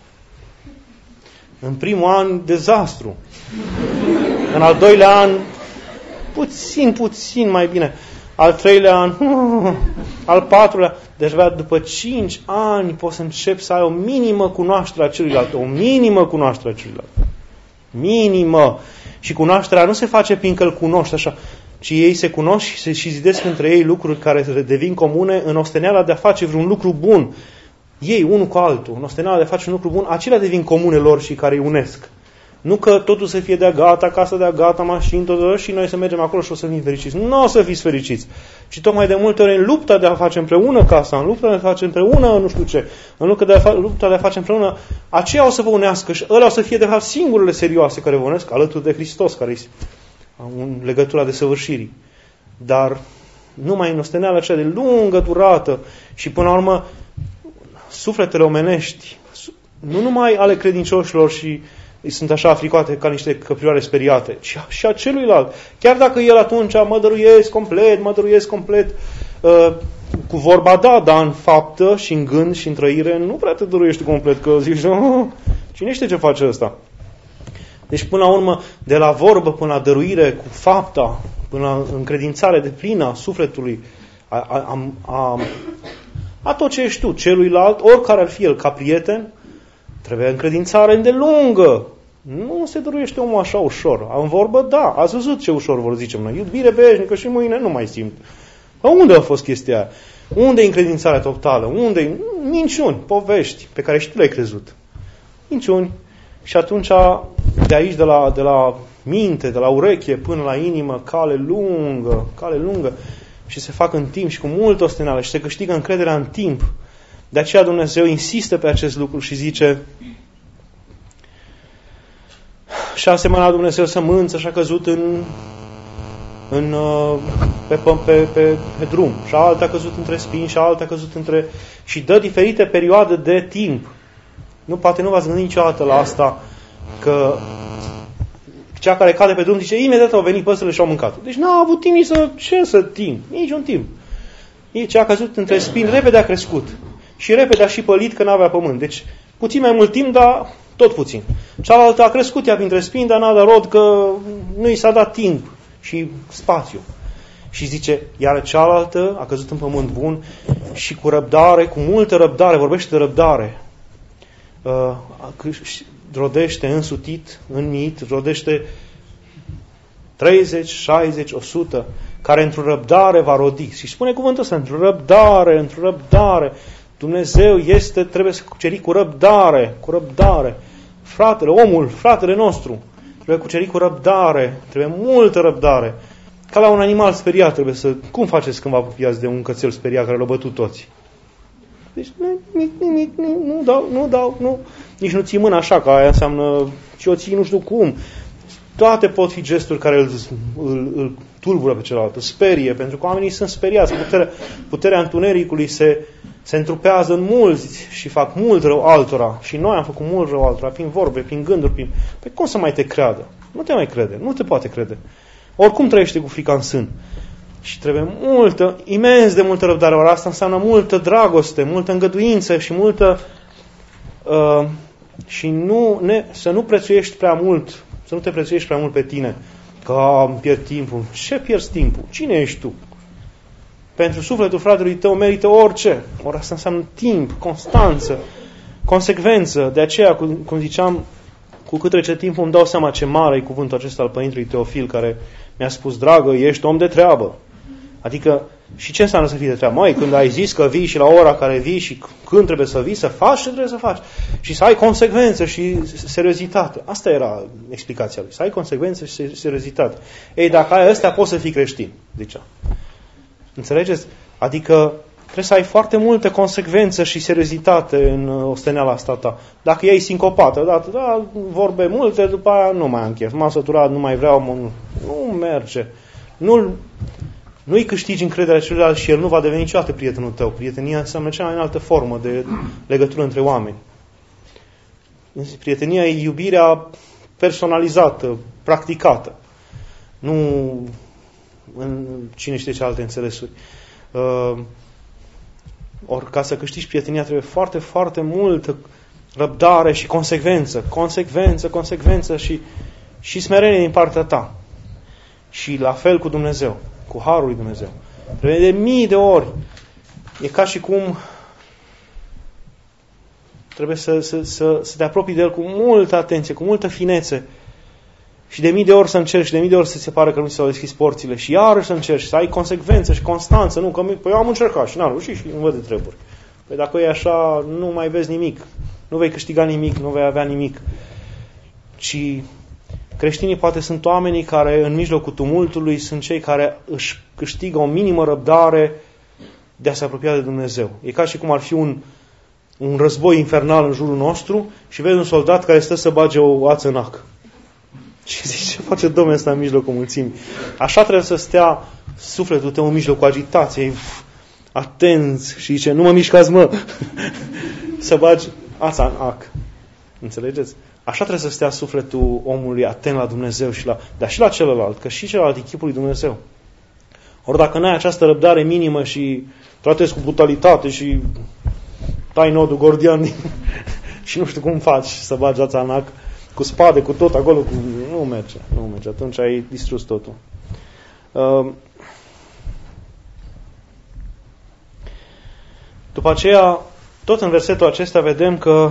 În primul an, dezastru. În al doilea an, puțin, puțin mai bine. Al treilea an, al patrulea, deci după cinci ani poți să începi să ai o minimă cunoaștere a celuilalt, o minimă cunoaștere a celuilalt. Minimă. Și cunoașterea nu se face prin că îl cunoști așa, ci ei se cunosc și, se, și zidesc între ei lucruri care le devin comune în osteneala de a face vreun lucru bun. Ei, unul cu altul, în osteneala de a face un lucru bun, acelea devin comune lor și care îi unesc. Nu că totul să fie de-a gata, casa de-a gata, mașini, tot, și noi să mergem acolo și o să fim fericiți. Nu o să fiți fericiți. Ci tocmai de multe ori în lupta de a face împreună casa, în lupta de a face împreună nu știu ce, în lupta de a, fa- lupta de a face împreună, aceia o să vă unească și ăla o să fie de fapt singurele serioase care vă unesc, alături de Hristos, care este în legătura de săvârșirii. Dar numai în osteneala aceea de lungă durată și până la urmă sufletele omenești, nu numai ale credincioșilor și sunt așa africate ca niște căprioare speriate, ci și a celuilalt. Chiar dacă el atunci mă dăruiesc complet, mă dăruiesc complet, uh, cu vorba da, dar în faptă și în gând și în trăire nu prea te dăruiești complet, că zici, oh, cine știe ce face ăsta? Deci până la urmă, de la vorbă până la dăruire cu fapta, până la încredințare de plină a sufletului, a, a, a, a tot ce ești tu, celuilalt, oricare ar fi el ca prieten, trebuie încredințare îndelungă. Nu se dăruiește omul așa ușor. În vorbă, da, ați văzut ce ușor vor zicem noi. Iubire veșnică și mâine nu mai simt. Dar unde a fost chestia aia? Unde e încredințarea totală? Unde e minciuni, povești pe care și tu le-ai crezut? Minciuni. Și atunci, de aici, de la, de la minte, de la ureche până la inimă, cale lungă, cale lungă, și se fac în timp și cu multă osteneală și se câștigă încrederea în timp. De aceea Dumnezeu insistă pe acest lucru și zice: și a semănat Dumnezeu sămânță și a căzut în, în, pe, pe, pe, pe, pe drum. Și alta a căzut între spini și alta a căzut între... Și dă diferite perioade de timp. Nu, poate nu v-ați gândit niciodată la asta, că cea care cade pe drum zice, imediat au venit păsările și au mâncat. Deci n-a avut timp nici să... Ce să timp? Nici un timp. Cea a căzut între spini, repede a crescut. Și repede a și pălit că n-avea pământ. Deci puțin mai mult timp, dar tot puțin. Cealaltă a crescut ea printre spini, dar n-a dat rod că nu i s-a dat timp și spațiu. Și zice, iar cealaltă a căzut în pământ bun și cu răbdare, cu multă răbdare, vorbește de răbdare, uh, rodește însutit, înmit, rodește treizeci, șaizeci, o sută, care într-o răbdare va rodi. Și spune cuvântul ăsta, într-o răbdare, într-o răbdare. Dumnezeu este, trebuie să cuceri cu răbdare, cu răbdare. Fratele, omul, fratele nostru, trebuie cuceri cu răbdare, trebuie multă răbdare. Ca la un animal speriat trebuie să... Cum faceți când vă apropiați de un cățel speriat care l-a bătut toți? Deci nimic, nimic, nu, nu dau, nu dau, nu. Nici nu ții mâna așa, că aia înseamnă și o ții nu știu cum. Toate pot fi gesturi care îl, îl, îl tulbură pe celălalt, îl sperie, pentru că oamenii sunt speriați. Puterea, puterea întunericului se, se întrupează în mulți și fac mult rău altora. Și noi am făcut mult rău altora, prin vorbe, prin gânduri, prin... Păi cum să mai te creadă? Nu te mai crede, nu te poate crede. Oricum trăiește cu frica în sân. Și trebuie multă, imens de multă răbdare. Ori asta înseamnă multă dragoste, multă îngăduință și multă... Uh, și nu, ne, să nu prețuiești prea mult, să nu te prețuiești prea mult pe tine. Că îmi pierd timpul. Ce pierzi timpul? Cine ești tu? Pentru sufletul fratelui tău merită orice. Ori asta înseamnă timp, constanță, consecvență. De aceea, cum, cum ziceam, cu cât trece timpul îmi dau seama ce mare e cuvântul acesta al Părintelui Teofil, care mi-a spus, dragă, ești om de treabă. Adică, și ce înseamnă să fii de treabă? Măi, când ai zis că vii și la ora care vii și când trebuie să vii, să faci ce trebuie să faci. Și să ai consecvență și seriozitate. Asta era explicația lui. Să ai consecvență și seriozitate. Ei, dacă ai astea, poți să fii creștin, zicea. Înțelegeți? Adică trebuie să ai foarte multă consecvență și seriozitate în osteneala asta ta. Dacă ei sincopată, da, da, vorbe multe, după aia nu mai am chef. M-am săturat, nu mai vreau, mă, nu merge. Nu, nu-i câștigi încrederea celuilalt și el nu va deveni niciodată prietenul tău. Prietenia înseamnă cea mai înaltă formă de legătură între oameni. Prietenia e iubirea personalizată, practicată. Nu în cine știe ce alte înțelesuri. Uh, Ori ca să câștigi prietenia trebuie foarte, foarte multă răbdare și consecvență. Consecvență, consecvență și, și smerenie din partea ta. Și la fel cu Dumnezeu, cu harul lui Dumnezeu. Trebuie de mii de ori. E ca și cum trebuie să, să, să, să te apropii de el cu multă atenție, cu multă finețe. Și de mii de ori să încerci, și de mii de ori să se pare că nu ți s-au deschis porțile. Și iarăși să încerci, să ai consecvență și constanță. Nu, că păi eu am încercat și n-am reușit și nu văd de treburi. Păi dacă e așa, nu mai vezi nimic. Nu vei câștiga nimic, nu vei avea nimic. Ci creștinii poate sunt oamenii care în mijlocul tumultului sunt cei care își câștigă o minimă răbdare de a se apropia de Dumnezeu. E ca și cum ar fi un, un război infernal în jurul nostru și vezi un soldat care stă să bage o ață în ac. Și zici, ce face Domnul ăsta în mijlocul mulțimii? Așa trebuie să stea sufletul tău în mijlocul agitației, atenți, și zice, nu mă mișcați, mă, să bagi ața în ac. Înțelegeți? Așa trebuie să stea sufletul omului atent la Dumnezeu, și la, dar și la celălalt, că și celălalt e chipul lui Dumnezeu. Ori dacă n-ai această răbdare minimă și tratezi cu brutalitate și tai nodul gordian și nu știu cum faci să bagi ața în ac, cu spade, cu tot acolo, cu... nu merge, nu merge, atunci ai distrus totul. Uh, după aceea, tot în versetul acesta vedem că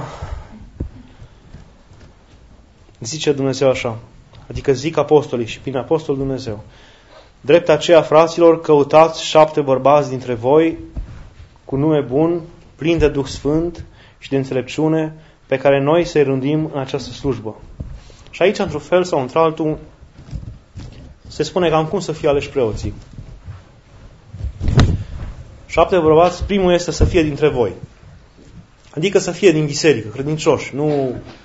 zice Dumnezeu așa, adică zic apostolii și prin apostol Dumnezeu: drept aceea, fraților, căutați șapte bărbați dintre voi cu nume bun, plini de Duh Sfânt și de înțelepciune, pe care noi să-i rândim în această slujbă. Și aici, într-un fel sau într-altul, se spune cam cum să fie aleși preoții. Șapte bărbați, primul este să fie dintre voi. Adică să fie din biserică, credincioși, nu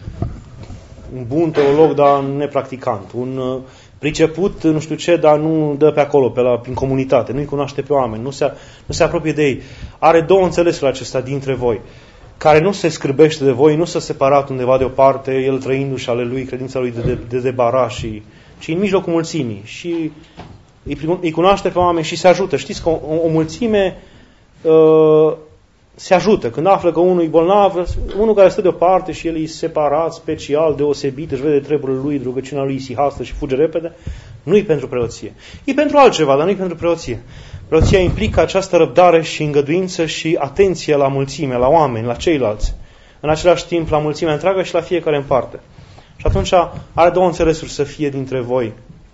un bun teolog, dar nepracticant, un priceput, nu știu ce, dar nu dă pe acolo, pe la, prin comunitate, nu-i cunoaște pe oameni, nu se, nu se apropie de ei. Are două înțelesuri acesta dintre voi, care nu se scârbește de voi, nu s-a separat undeva deoparte, el trăindu-și ale lui, credința lui de, de, de debara, și, ci în mijlocul mulțimii. Și îi, îi cunoaște pe oameni și se ajută. Știți că o, o mulțime uh, se ajută. Când află că unul e bolnav, unul care stă deoparte și el e separat, special, deosebit, își vede treburile lui, rugăciunea lui isihastă și fuge repede, nu-i pentru preoție. E pentru altceva, dar nu-i pentru preoție. Preoția implică această răbdare și îngăduință și atenție la mulțime, la oameni, la ceilalți. În același timp la mulțimea întreagă și la fiecare în parte. Și atunci are două înțelesuri: să fie dintre voi.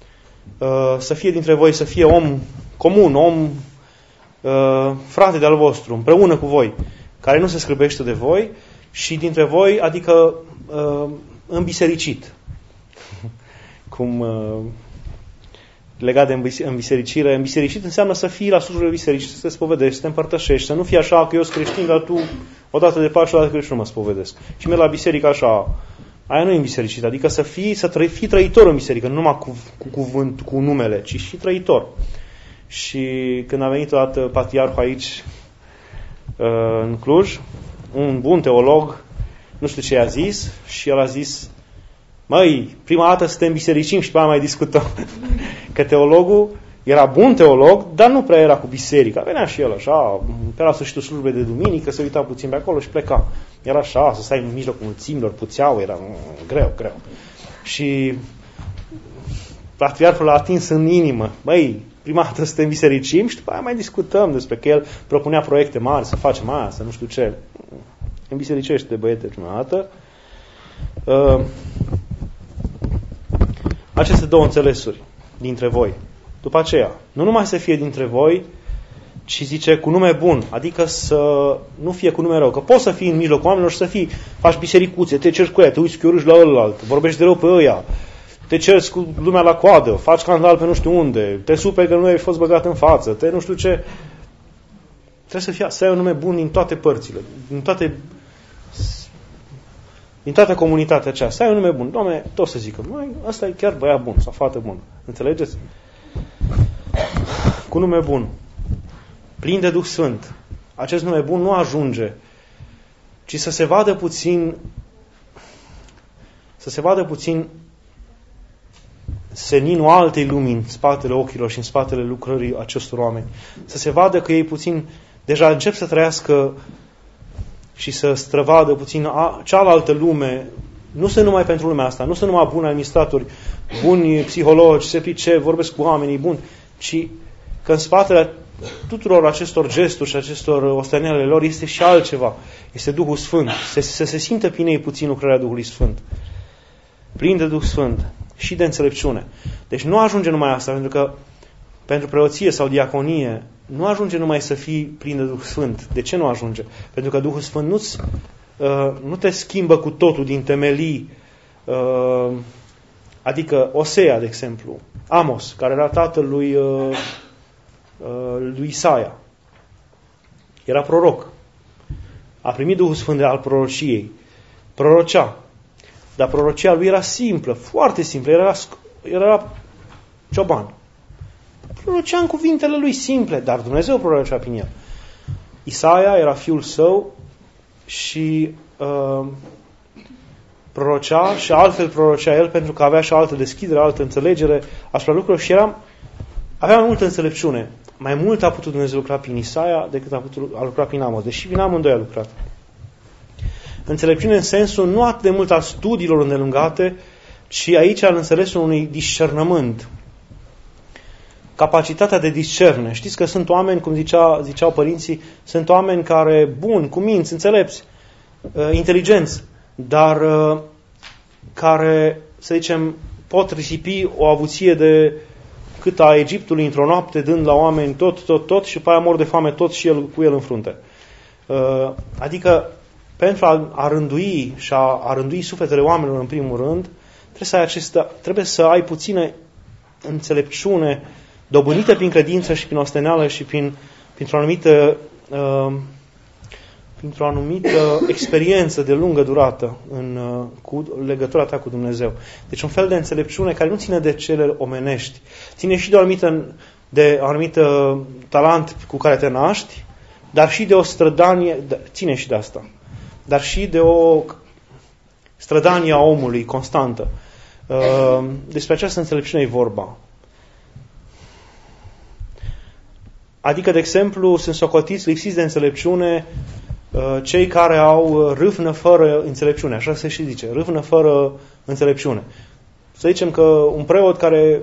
Să fie dintre voi, să fie om comun, om frate de-al vostru, împreună cu voi, care nu se scârbește de voi, și dintre voi, adică îmbisericit. Cum... legat de înbisericire. Înbisericit înseamnă să fii la slujbele bisericii, să te spovedești, să te împărtășești, să nu fii așa că eu sunt creștin, dar tu odată de Paște, odată de Crăciun mă spovedesc. Și merg la biserică așa. Aia nu e înbisericit, adică să fii, să trăi, fii trăitor în biserică, nu numai cu, cu cuvânt, cu numele, ci și trăitor. Și când a venit odată patriarhul aici în Cluj, un bun teolog, nu știu ce i-a zis, și el a zis: măi, prima dată să te îmbisericim și pe aia mai discutăm. Că teologul era bun teolog, dar nu prea era cu biserica. Venea și el așa, pe la sfârșitul slujbei de duminică, se uita puțin pe acolo și pleca. Era așa, să stai în mijlocul mulțimilor, puțeau, era greu, greu. Și patriarhul l-a atins în inimă: măi, prima dată să te îmbisericim și după aia mai discutăm despre că el propunea proiecte mari, să facem aia, să nu știu ce. Îmbisericește, băiete, prima dată. Uh, aceste două înțelesuri dintre voi. După aceea, nu numai să fie dintre voi, ci zice cu nume bun, adică să nu fie cu nume rău. Că poți să fii în mijlocul oamenilor și să fii, faci bisericuțe, te ceri cu ea, te uiți cu la ălalt, vorbești de rău pe ăia, te ceri cu lumea la coadă, faci scandal pe nu știu unde, te superi că nu ai fost băgat în față, te nu știu ce. Trebuie să, fie, să ai un nume bun din toate părțile, din toate... din toată comunitatea aceasta. Ai un nume bun. Doamne, tot să zică: măi, ăsta e chiar băiat bun sau fată bună. Înțelegeți? Cu nume bun. Plin de Duh Sfânt. Acest nume bun nu ajunge, ci să se vadă puțin să se vadă puțin seninul altei lumii în spatele ochilor și în spatele lucrării acestor oameni. Să se vadă că ei puțin deja încep să trăiască și să străvadă puțin a, cealaltă lume. Nu sunt numai pentru lumea asta, nu sunt numai buni administratori, buni psihologi, se pricep, vorbesc cu oamenii buni, ci că în spatele tuturor acestor gesturi și acestor ostenele lor este și altceva. Este Duhul Sfânt. Să se, se simtă pe ei puțin lucrarea Duhului Sfânt. Plin de Duh Sfânt și de înțelepciune. Deci nu ajunge numai asta, pentru că pentru preoție sau diaconie nu ajunge numai să fii plin de Duh Sfânt. De ce nu ajunge? Pentru că Duhul Sfânt nu-ți, uh, nu te schimbă cu totul din temelii. Uh, adică Osea, de exemplu, Amos, care era tatăl lui, uh, uh, lui Isaia. Era proroc. A primit Duhul Sfânt al prorociei. Prorocea. Dar prorocia lui era simplă, foarte simplă. Era, era cioban. Prorocea în cuvintele lui simple, dar Dumnezeu prorocea prin el. Isaia era fiul său și uh, prorocea și altfel prorocea el, pentru că avea și altă deschidere, altă înțelegere asupra lucrurilor și era, avea multă înțelepciune. mai mult a putut Dumnezeu lucra prin Isaia decât a putut a lucra prin Amos, deși prin amândoi a lucrat. Înțelepciune în sensul nu atât de mult al studiilor îndelungate, ci aici al înțelesul unui discernământ. Capacitatea de discerne. Știți că sunt oameni, cum zicea, ziceau părinții, sunt oameni care, buni, cu minți, înțelepți, inteligenți, dar care, să zicem, pot risipi o avuție de cât a Egiptului într-o noapte, dând la oameni tot, tot, tot și după aia mor de foame tot și el cu el în frunte. Adică, pentru a, a rândui și a, a rândui sufletele oamenilor în primul rând, trebuie să ai, acesta, trebuie să ai puțină înțelepciune dobândită prin credință și prin osteneală și prin, printr-o anumită uh, printr-o anumită experiență de lungă durată în uh, cu legătura ta cu Dumnezeu. Deci un fel de înțelepciune care nu ține de cele omenești, ține și de o anumită, de o anumită talent cu care te naști, dar și de o strădanie, ține și de asta, dar și de o strădanie a omului constantă. Uh, despre această înțelepciune e vorba. Adică, de exemplu, sunt socotiți, lipsiți de înțelepciune, cei care au râvnă fără înțelepciune. Așa se și zice, râvnă fără înțelepciune. Să zicem că un preot care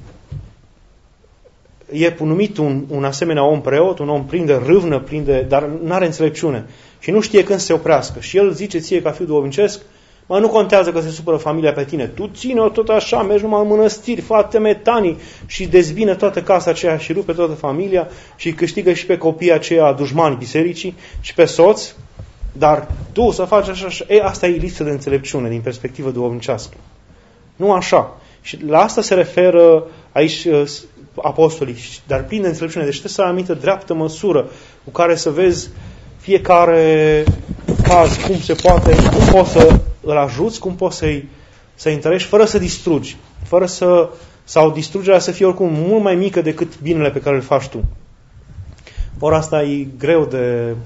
e numit un, un asemenea om preot, un om plin de râvnă, plin de, dar nu are înțelepciune și nu știe când să se oprească. Și el zice ție ca fiu duhovnicesc, mă, nu contează că se supără familia pe tine. Tu ține-o tot așa, mergi numai în mănăstiri, fate metanii și dezbină toată casa aceea și rupe toată familia și câștigă și pe copiii aceia dușmani bisericii și pe soț, dar tu să faci așa, așa. E, asta e lipsă de înțelepciune din perspectivă duhovnicească. Nu așa. Și la asta se referă aici apostolii, dar plin de înțelepciune. Deci trebuie să ai anumită dreaptă măsură cu care să vezi fiecare caz, cum se poate, cum poți să îl ajuți, cum poți să-i, să-i întărești, fără să distrugi, fără să, sau distrugerea să fie oricum mult mai mică decât binele pe care îl faci tu. Ori asta e greu de...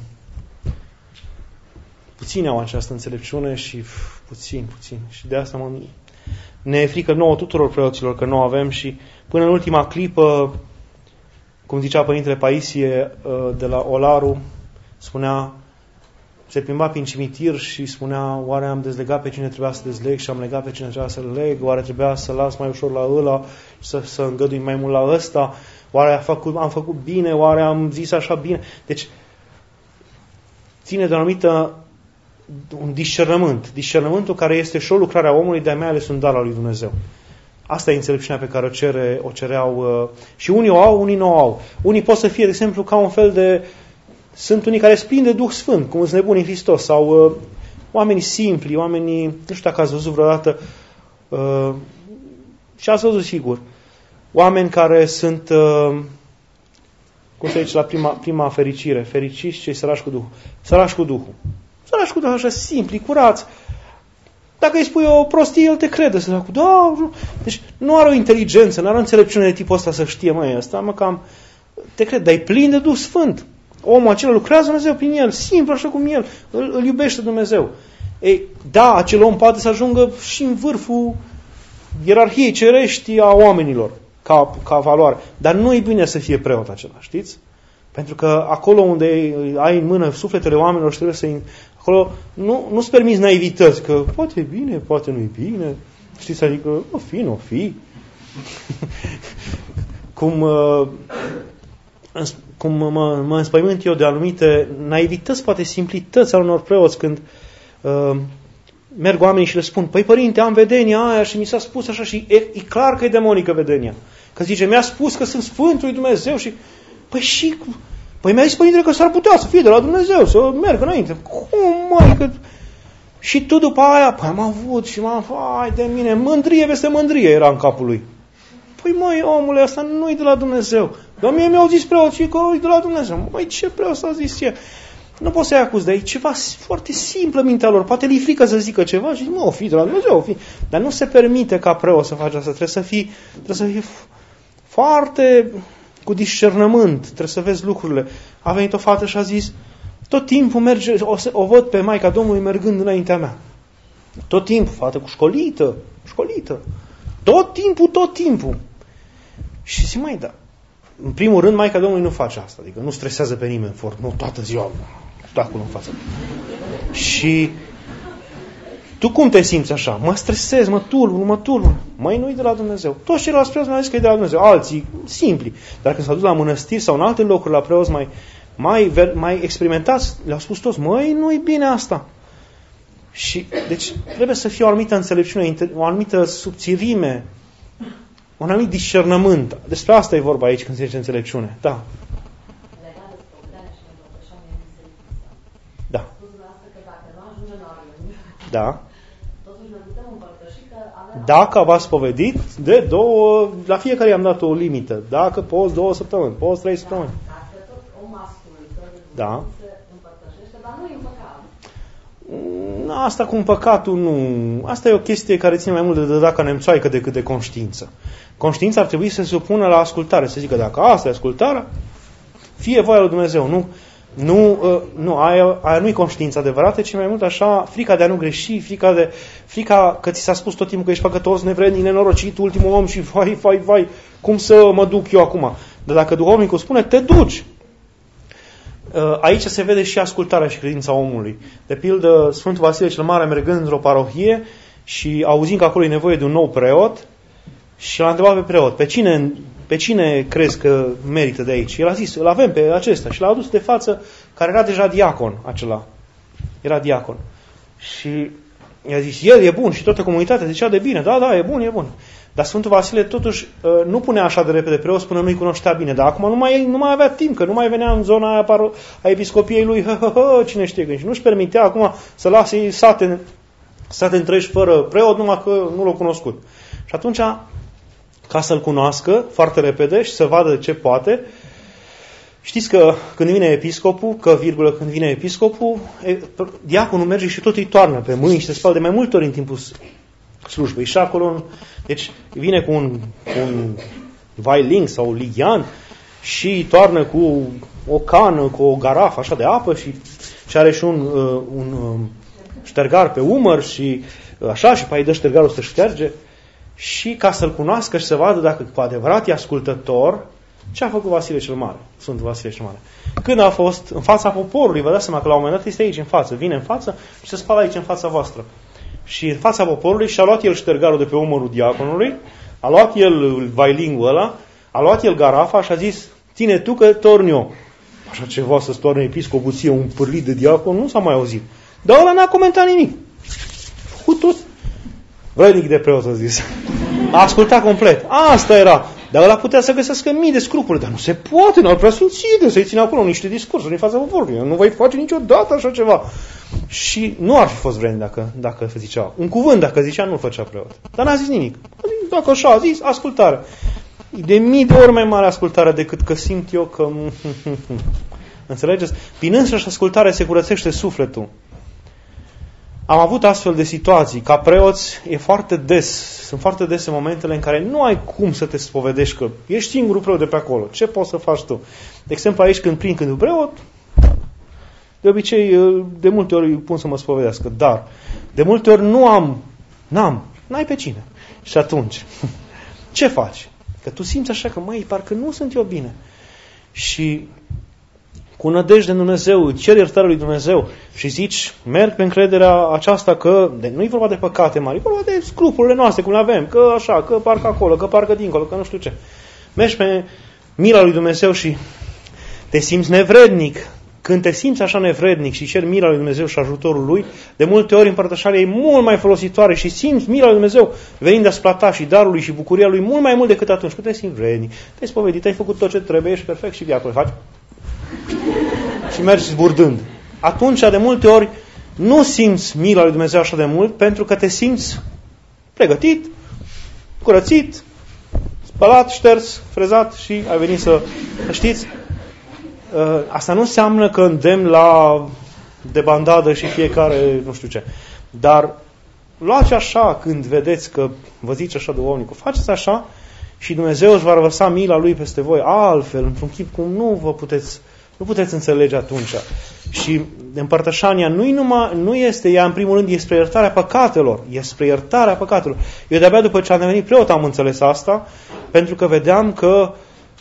Puțini au această înțelepciune și puțin, puțin. Și de asta mă... ne e frică nouă tuturor preoților că nu o avem și până în ultima clipă, cum zicea Părintele Paisie de la Olaru, spunea, se plimba prin cimitir și spunea, oare am dezlegat pe cine trebuia să dezleg și am legat pe cine trebuia să leg, oare trebuia să las mai ușor la ăla și să, să îngădui mai mult la ăsta, oare am făcut, am făcut bine, oare am zis așa bine. Deci ține de o anumită un discernământ, discernământul care este și o lucrare a omului, dar mai ales un dar al lui Dumnezeu. Asta e înțelepciunea pe care o, cere, o cereau uh, și unii o au, unii nu o au. Unii pot să fie, de exemplu, ca un fel de sunt unii care sunt plini de Duh Sfânt, cum sunt nebuni în Hristos, sau uh, oamenii simpli, oamenii, nu știu dacă ați văzut vreodată, uh, și ați văzut sigur, oameni care sunt, uh, cum se zice, la prima, prima fericire, fericiți cei sărași cu Duhul. Sărași cu Duhul. Sărași cu Duhul, așa simpli, curați. Dacă îi spui o prostie, el te crede. Să cu, da, deci nu are o inteligență, nu are o înțelepciune de tipul ăsta să știe, măi, ăsta, mă cam, te crede, dar e plin de Duh Sfânt. Omul acela lucrează Dumnezeu prin el, simplu, așa cum el, îl, îl iubește Dumnezeu. Ei, da, acel om poate să ajungă și în vârful ierarhiei cerești a oamenilor, ca, ca valoare. Dar nu e bine să fie preot acela, știți? Pentru că acolo unde ai în mână sufletele oamenilor și trebuie să... Acolo nu, nu-ți permiți naivități, că poate e bine, poate nu e bine. Știți, adică, o fi, nu o fi. cum... Uh, cum mă, mă înspăimânt eu de anumite naivități, poate simplități al unor preoți când uh, merg oamenii și le spun, păi părinte, am vedenia aia și mi s-a spus așa și e, e clar că e demonică vedenia. Că zice, mi-a spus că sunt Sfântul lui Dumnezeu și păi și, păi mi-a zis părintele că s-ar putea să fie de la Dumnezeu, să merg înainte. Cum, măi, că... Și tu după aia, păi am avut și m-am, hai de mine, mândrie peste mândrie era în capul lui. Păi măi, omule, ăsta nu e de la Dumnezeu. Dar mie mi-au zis preoții că e de la Dumnezeu. Măi, ce preot a zis ce? Nu poți să-i acuz, dar e ceva foarte simplă mintea lor. Poate li frică să zică ceva și zic, mă, o fi de la Dumnezeu, o fi. Dar nu se permite ca preot să faci asta. Trebuie să fii, trebuie să fii foarte cu discernământ. Trebuie să vezi lucrurile. A venit o fată și a zis, tot timpul merge, o, o văd pe Maica Domnului mergând înaintea mea. Tot timpul, fată cu școlită, școlită. Tot timpul, tot timpul. Și zic, mai da, În primul rând, Maica Domnului nu face asta, adică nu stresează pe nimeni, for, nu toată ziua, stă acolo în față. Și tu cum te simți așa? Mă stresez, mă tulbur, mă tulbur. Măi, nu-i de la Dumnezeu. Toți ceilalți preoți mi-au zis că e de la Dumnezeu. Alții, simpli. Dar când s-au dus la mănăstiri sau în alte locuri la preoți mai, mai, mai experimentați, le-au spus toți, măi, nu-i bine asta. Și, deci, trebuie să fie o anumită înțelepciune, o anumită subțirime, un anumit discernământ. Despre asta e vorba aici când se zice înțelepciune. Da. Da. Da. Dacă v-ați spovedit, de două, la fiecare i-am dat o limită. Dacă poți două săptămâni, poți trei săptămâni. Da. Asta cu păcatul nu. Asta e o chestie care ține mai mult de dădaca nemțoaică decât de conștiință. Conștiința ar trebui să se supună la ascultare, să zică dacă asta e ascultarea, fie voia lui Dumnezeu. Nu, nu, nu aia, aia nu e conștiința adevărată, ci mai mult așa frica de a nu greși, frica, de, frica că ți s-a spus tot timpul că ești păcătos, nevrednic, nenorocit, ultimul om și vai, vai, vai, cum să mă duc eu acum? Dar dacă duhovnicul spune, te duci. Aici se vede și ascultarea și credința omului. De pildă, Sfântul Vasile cel Mare, mergând într-o parohie și auzind că acolo e nevoie de un nou preot, și l-a întrebat pe preot, pe cine, pe cine crezi că merită de aici? El a zis, îl avem pe acesta. Și l-a adus de față, care era deja diacon acela. Era diacon. Și i-a zis, el e bun și toată comunitatea zicea de bine. Da, da, e bun, e bun. Dar Sfântul Vasile totuși nu punea așa de repede preot până nu-i cunoștea bine. Dar acum nu mai, nu mai avea timp, că nu mai venea în zona aia a episcopiei lui, hă, hă, hă, cine știe când. Și nu-și permitea acum să lase sate, sate întregi fără preot, numai că nu l-a cunoscut. Și atunci, ca să-l cunoască foarte repede și să vadă ce poate, știți că când vine episcopul, că virgulă, când vine episcopul, diaconul merge și tot îi toarnă pe mâini și se spală de mai multe ori în timpul slujbei. Și acolo, deci vine cu un, cu un vailing sau un lighean și îi toarnă cu o cană, cu o garafă așa de apă și, și are și un, uh, un uh, ștergar pe umăr și uh, așa, și pe aia îi dă ștergarul să șterge. Și ca să-l cunoască și să vadă dacă cu adevărat e ascultător, ce a făcut Vasile cel Mare, Sfântul Vasile cel Mare? Când a fost în fața poporului, vă dați seama că la un moment dat este aici în față, vine în față și se spală aici în fața voastră. Și în fața poporului și-a luat el ștergarul de pe umărul diaconului, a luat el vailingul ăla, a luat el garafa și a zis, ține tu că torni eu. Așa ceva să-ți toarne episcopul ție un pârlit de diacon, nu s-a mai auzit. Dar ăla n-a comentat nimic. Cu tot. Vrednic de preot, a zis. A ascultat complet. Asta era. Dar ăla putea să găsească mii de scrupule. Dar nu se poate, nu ar prea sfințite să-i ține acolo niște discursuri în fața poporului. Nu voi face niciodată așa ceva. Și nu ar fi fost vrednic dacă, dacă zicea. Un cuvânt dacă zicea, nu-l făcea preot. Dar n-a zis nimic. Dacă așa a zis, ascultare. De mii de ori mai mare ascultare decât că simt eu că... Înțelegeți? Prin însăși ascultare se curățește sufletul. Am avut astfel de situații. Ca preoți e foarte des, sunt foarte dese momentele în care nu ai cum să te spovedești, că ești singurul preot de pe acolo. Ce poți să faci tu? De exemplu, aici când prind când preot, de obicei, de multe ori pun să mă spovedească, dar de multe ori nu am, n-am, n-ai pe cine. Și atunci, ce faci? Că tu simți așa că, măi, parcă nu sunt eu bine. Și cu nădejde în Dumnezeu, cer iertarea lui Dumnezeu și zici, merg pe încrederea aceasta că de, nu e vorba de păcate mari, e vorba de scrupurile noastre, cum le avem, că așa, că parcă acolo, că parcă dincolo, că nu știu ce. Mergi pe mila lui Dumnezeu și te simți nevrednic. Când te simți așa nevrednic și ceri mila lui Dumnezeu și ajutorul lui, de multe ori împărtășarea e mult mai folositoare și simți mila lui Dumnezeu venind asupra ta și darul lui și bucuria lui mult mai mult decât atunci când te simți vrednic, te-ai spovedit, ai făcut tot ce trebuie, ești perfect și viața faci și mergi zburdând. Atunci, de multe ori, nu simți mila lui Dumnezeu așa de mult pentru că te simți pregătit, curățit, spălat, șters, frezat și ai venit să știți. Asta nu înseamnă că îndemn la debandadă și fiecare nu știu ce. Dar luați așa când vedeți că vă zice așa duhovnicul, faceți așa și Dumnezeu își va revărsa mila Lui peste voi altfel, într-un chip cum nu vă puteți, nu puteți înțelege atunci. Și împărtășania nu, numai, nu este ea, în primul rând, e spre iertarea păcatelor. E spre iertarea păcatelor. Eu de-abia după ce am devenit preot am înțeles asta, pentru că vedeam că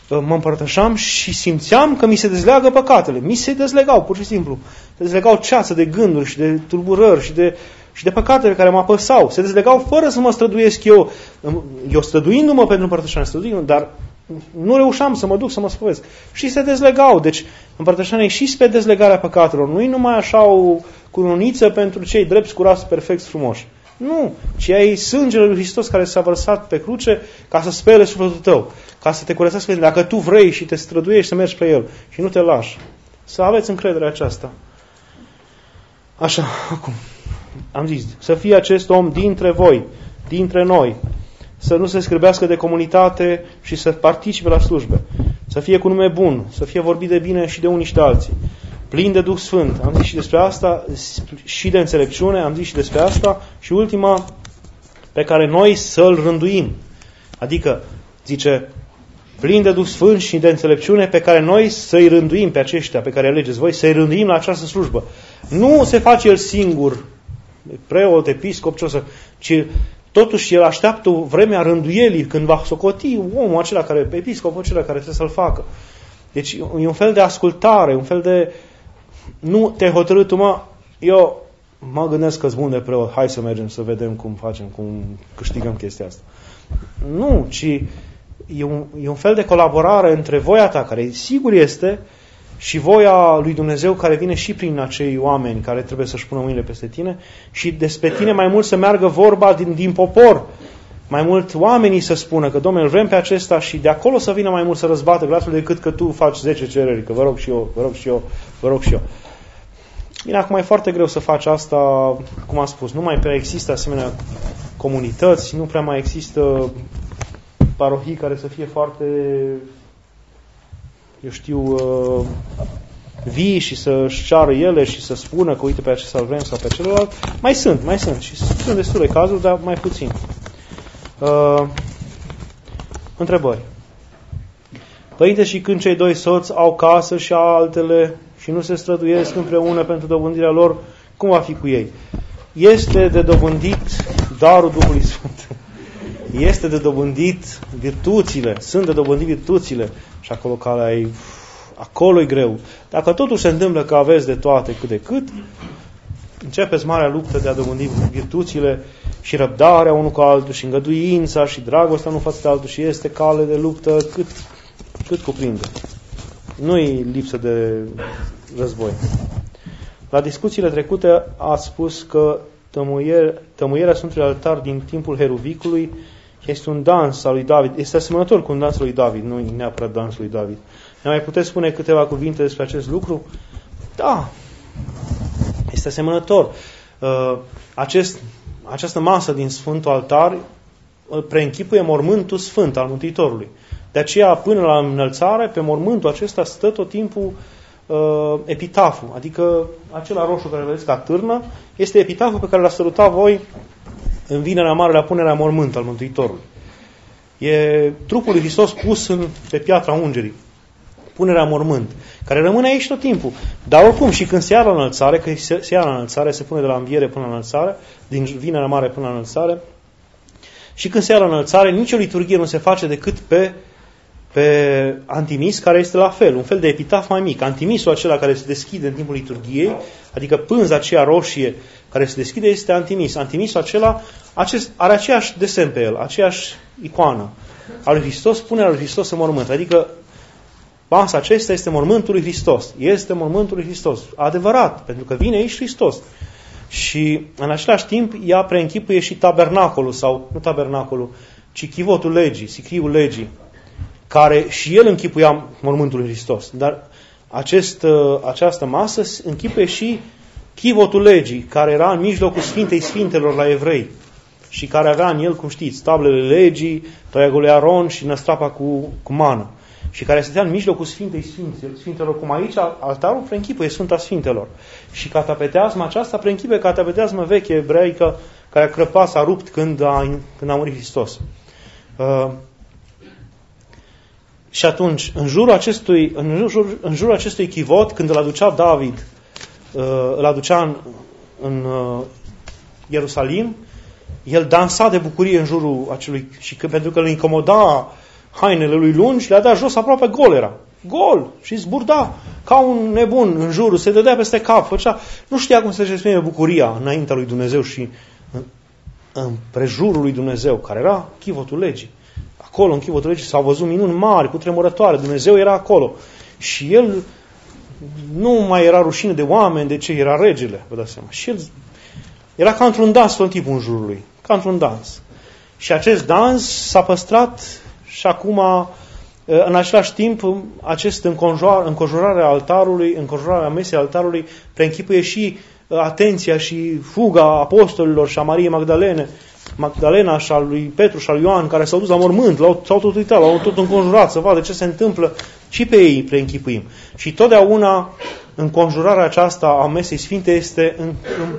mă împărtășeam și simțeam că mi se dezleagă păcatele. Mi se dezlegau, pur și simplu. Se dezlegau ceață de gânduri și de tulburări și de, și de păcatele care mă apăsau. Se dezlegau fără să mă străduiesc eu. Eu străduindu-mă pentru împărtășanie, străduindu-mă, dar nu reușeam să mă duc să mă spăvesc. Și se dezlegau. Deci împărtășania e și spre dezlegarea păcatelor. Nu e numai așa o cununiță pentru cei drepți, curați, perfecți, frumoși. Nu, ci ai sângele lui Hristos care s-a vărsat pe cruce ca să spele sufletul tău, ca să te curățească. Dacă tu vrei și te străduiești să mergi pe El și nu te lași, să aveți încrederea aceasta. Așa, acum, am zis, să fie acest om dintre voi, dintre noi, să nu se scârbească de comunitate și să participe la slujbe, să fie cu nume bun, să fie vorbit de bine și de unii și de alții, plin de Duh Sfânt, am zis și despre asta, și de înțelepciune, am zis și despre asta, și ultima, pe care noi să-l rânduim. Adică, zice, plin de Duh Sfânt și de înțelepciune, pe care noi să-i rânduim pe aceștia, pe care alegeți voi, să-i rânduim la această slujbă. Nu se face el singur, preot, episcop, ce o să, ci totuși el așteaptă vremea rânduielii, când va socoti omul acela care, episcopul acela care trebuie să-l facă. Deci e un fel de ascultare, un fel de... Nu te-ai hotărât tu, mă, eu mă gândesc că-s bun de preot, hai să mergem să vedem cum facem, cum câștigăm chestia asta. Nu, ci e un, e un fel de colaborare între voia ta, care sigur este, și voia lui Dumnezeu care vine și prin acei oameni care trebuie să-și pună mâinile peste tine și despre tine mai mult să meargă vorba din, din popor. Mai mult oamenii să spună că, Domnule, vrem pe acesta și de acolo să vină mai mult să răzbată glasul decât că tu faci zece cereri, că vă rog și eu, vă rog și eu, vă rog și eu. Bine, acum e foarte greu să faci asta, cum am spus, nu mai prea există asemenea comunități, nu prea mai există parohii care să fie foarte, eu știu, vii și să-și ceară ele și să spună că uite pe acesta vrem sau pe celălalt. Mai sunt, mai sunt și sunt destule cazuri, dar mai puțin. Uh, întrebări. Părinte, și când cei doi soți au casă și altele și nu se străduiesc împreună pentru dobândirea lor, cum va fi cu ei? Este de dobândit darul Duhului Sfânt. Este de dobândit virtuțile. Sunt de dobândit virtuțile. Și acolo calea e, acolo e greu. Dacă totul se întâmplă că aveți de toate cât de cât, începeți marea luptă de a dobândi virtuțile și răbdarea unul cu altul și îngăduința și dragostea unul față de altul și este cale de luptă cât, cât cuprinde. Nu e lipsă de război. La discuțiile trecute ați spus că tămuier, tămuierea Sfântului Altar din timpul Heruvicului este un dans al lui David. Este asemănător cu un dans al lui David, nu e neapărat dansul lui David. Ne mai puteți spune câteva cuvinte despre acest lucru? Da, este asemănător. Acest, această masă din Sfântul Altar preînchipuie mormântul sfânt al Mântuitorului. De aceea, până la înălțare, pe mormântul acesta stă tot timpul uh, epitaful, adică acela roșu care vedeți ca târnă, este epitaful pe care l-a sărutat voi în Vinerea Mare la punerea mormânt al Mântuitorului. E trupul lui Hristos pus în, pe piatra ungerii, punerea mormânt, care rămâne aici tot timpul. Dar oricum, și când se ia la înălțare, că se, se ia la înălțare, se pune de la înviere până la înălțare, din Vinerea Mare până la înălțare, și când se ia la înălțare, nicio liturghie nu se face decât pe, pe antimis, care este la fel, un fel de epitaf mai mic. Antimisul acela care se deschide în timpul liturghiei, adică pânza aceea roșie care se deschide, este antimis. Antimisul acela acest, are aceeași desen pe el, aceeași icoană a lui Hristos, punerea lui Hristos în mormânt. Adică masa acesta este mormântul lui Hristos. Este mormântul lui Hristos. Adevărat, pentru că vine aici Hristos. Și în același timp ea preînchipuie și tabernacolul, sau nu tabernacolul, ci chivotul legii, sicriul legii, care și el închipuia mormântul lui Hristos. Dar acest, această masă închipuie și chivotul legii, care era în mijlocul Sfintei Sfintelor la evrei și care avea în el, cum știți, tablele legii, toiagul lui Aron și năstrapa cu, cu mană. Și care stătea în mijlocul Sfintei Sfintelor, cum aici altarul preînchipuie Sfânta Sfintelor. Și catapeteasma aceasta preînchipuie catapeteasma veche ebraică care a crăpat, s-a rupt când a, când a murit Hristos. Uh, și atunci, în jurul acestui, în jur, în jurul acestui chivot, când îl aducea David, uh, îl aducea în, în uh, Ierusalim, el dansa de bucurie în jurul acelui, și că, pentru că îl incomoda hainele lui lungi, le-a dat jos, aproape gol era. Gol! Și zburda ca un nebun în jurul, se dădea peste cap, făcea, nu știa cum să-și exprime bucuria înaintea lui Dumnezeu și în, în prejurul lui Dumnezeu, care era chivotul legii. Acolo, în chivotul legii, s-au văzut minuni mari, cutremurătoare, Dumnezeu era acolo. Și el nu mai era rușine de oameni, de ce era regele, vă dați seama. Și el era ca într-un dans tot timpul în jurul lui, ca într-un dans. Și acest dans s-a păstrat și acum, în același timp, acest înconjurare a altarului, înconjurarea mesei altarului, preînchipuie și atenția și fuga apostolilor și a Mariei Magdalene, Magdalena și a lui Petru și a lui Ioan, care s-au dus la mormânt, l-au, s-au tot uitat, l-au tot înconjurat să vadă ce se întâmplă, și pe ei preînchipuim. Și totdeauna înconjurarea aceasta a mesei sfinte este în, în,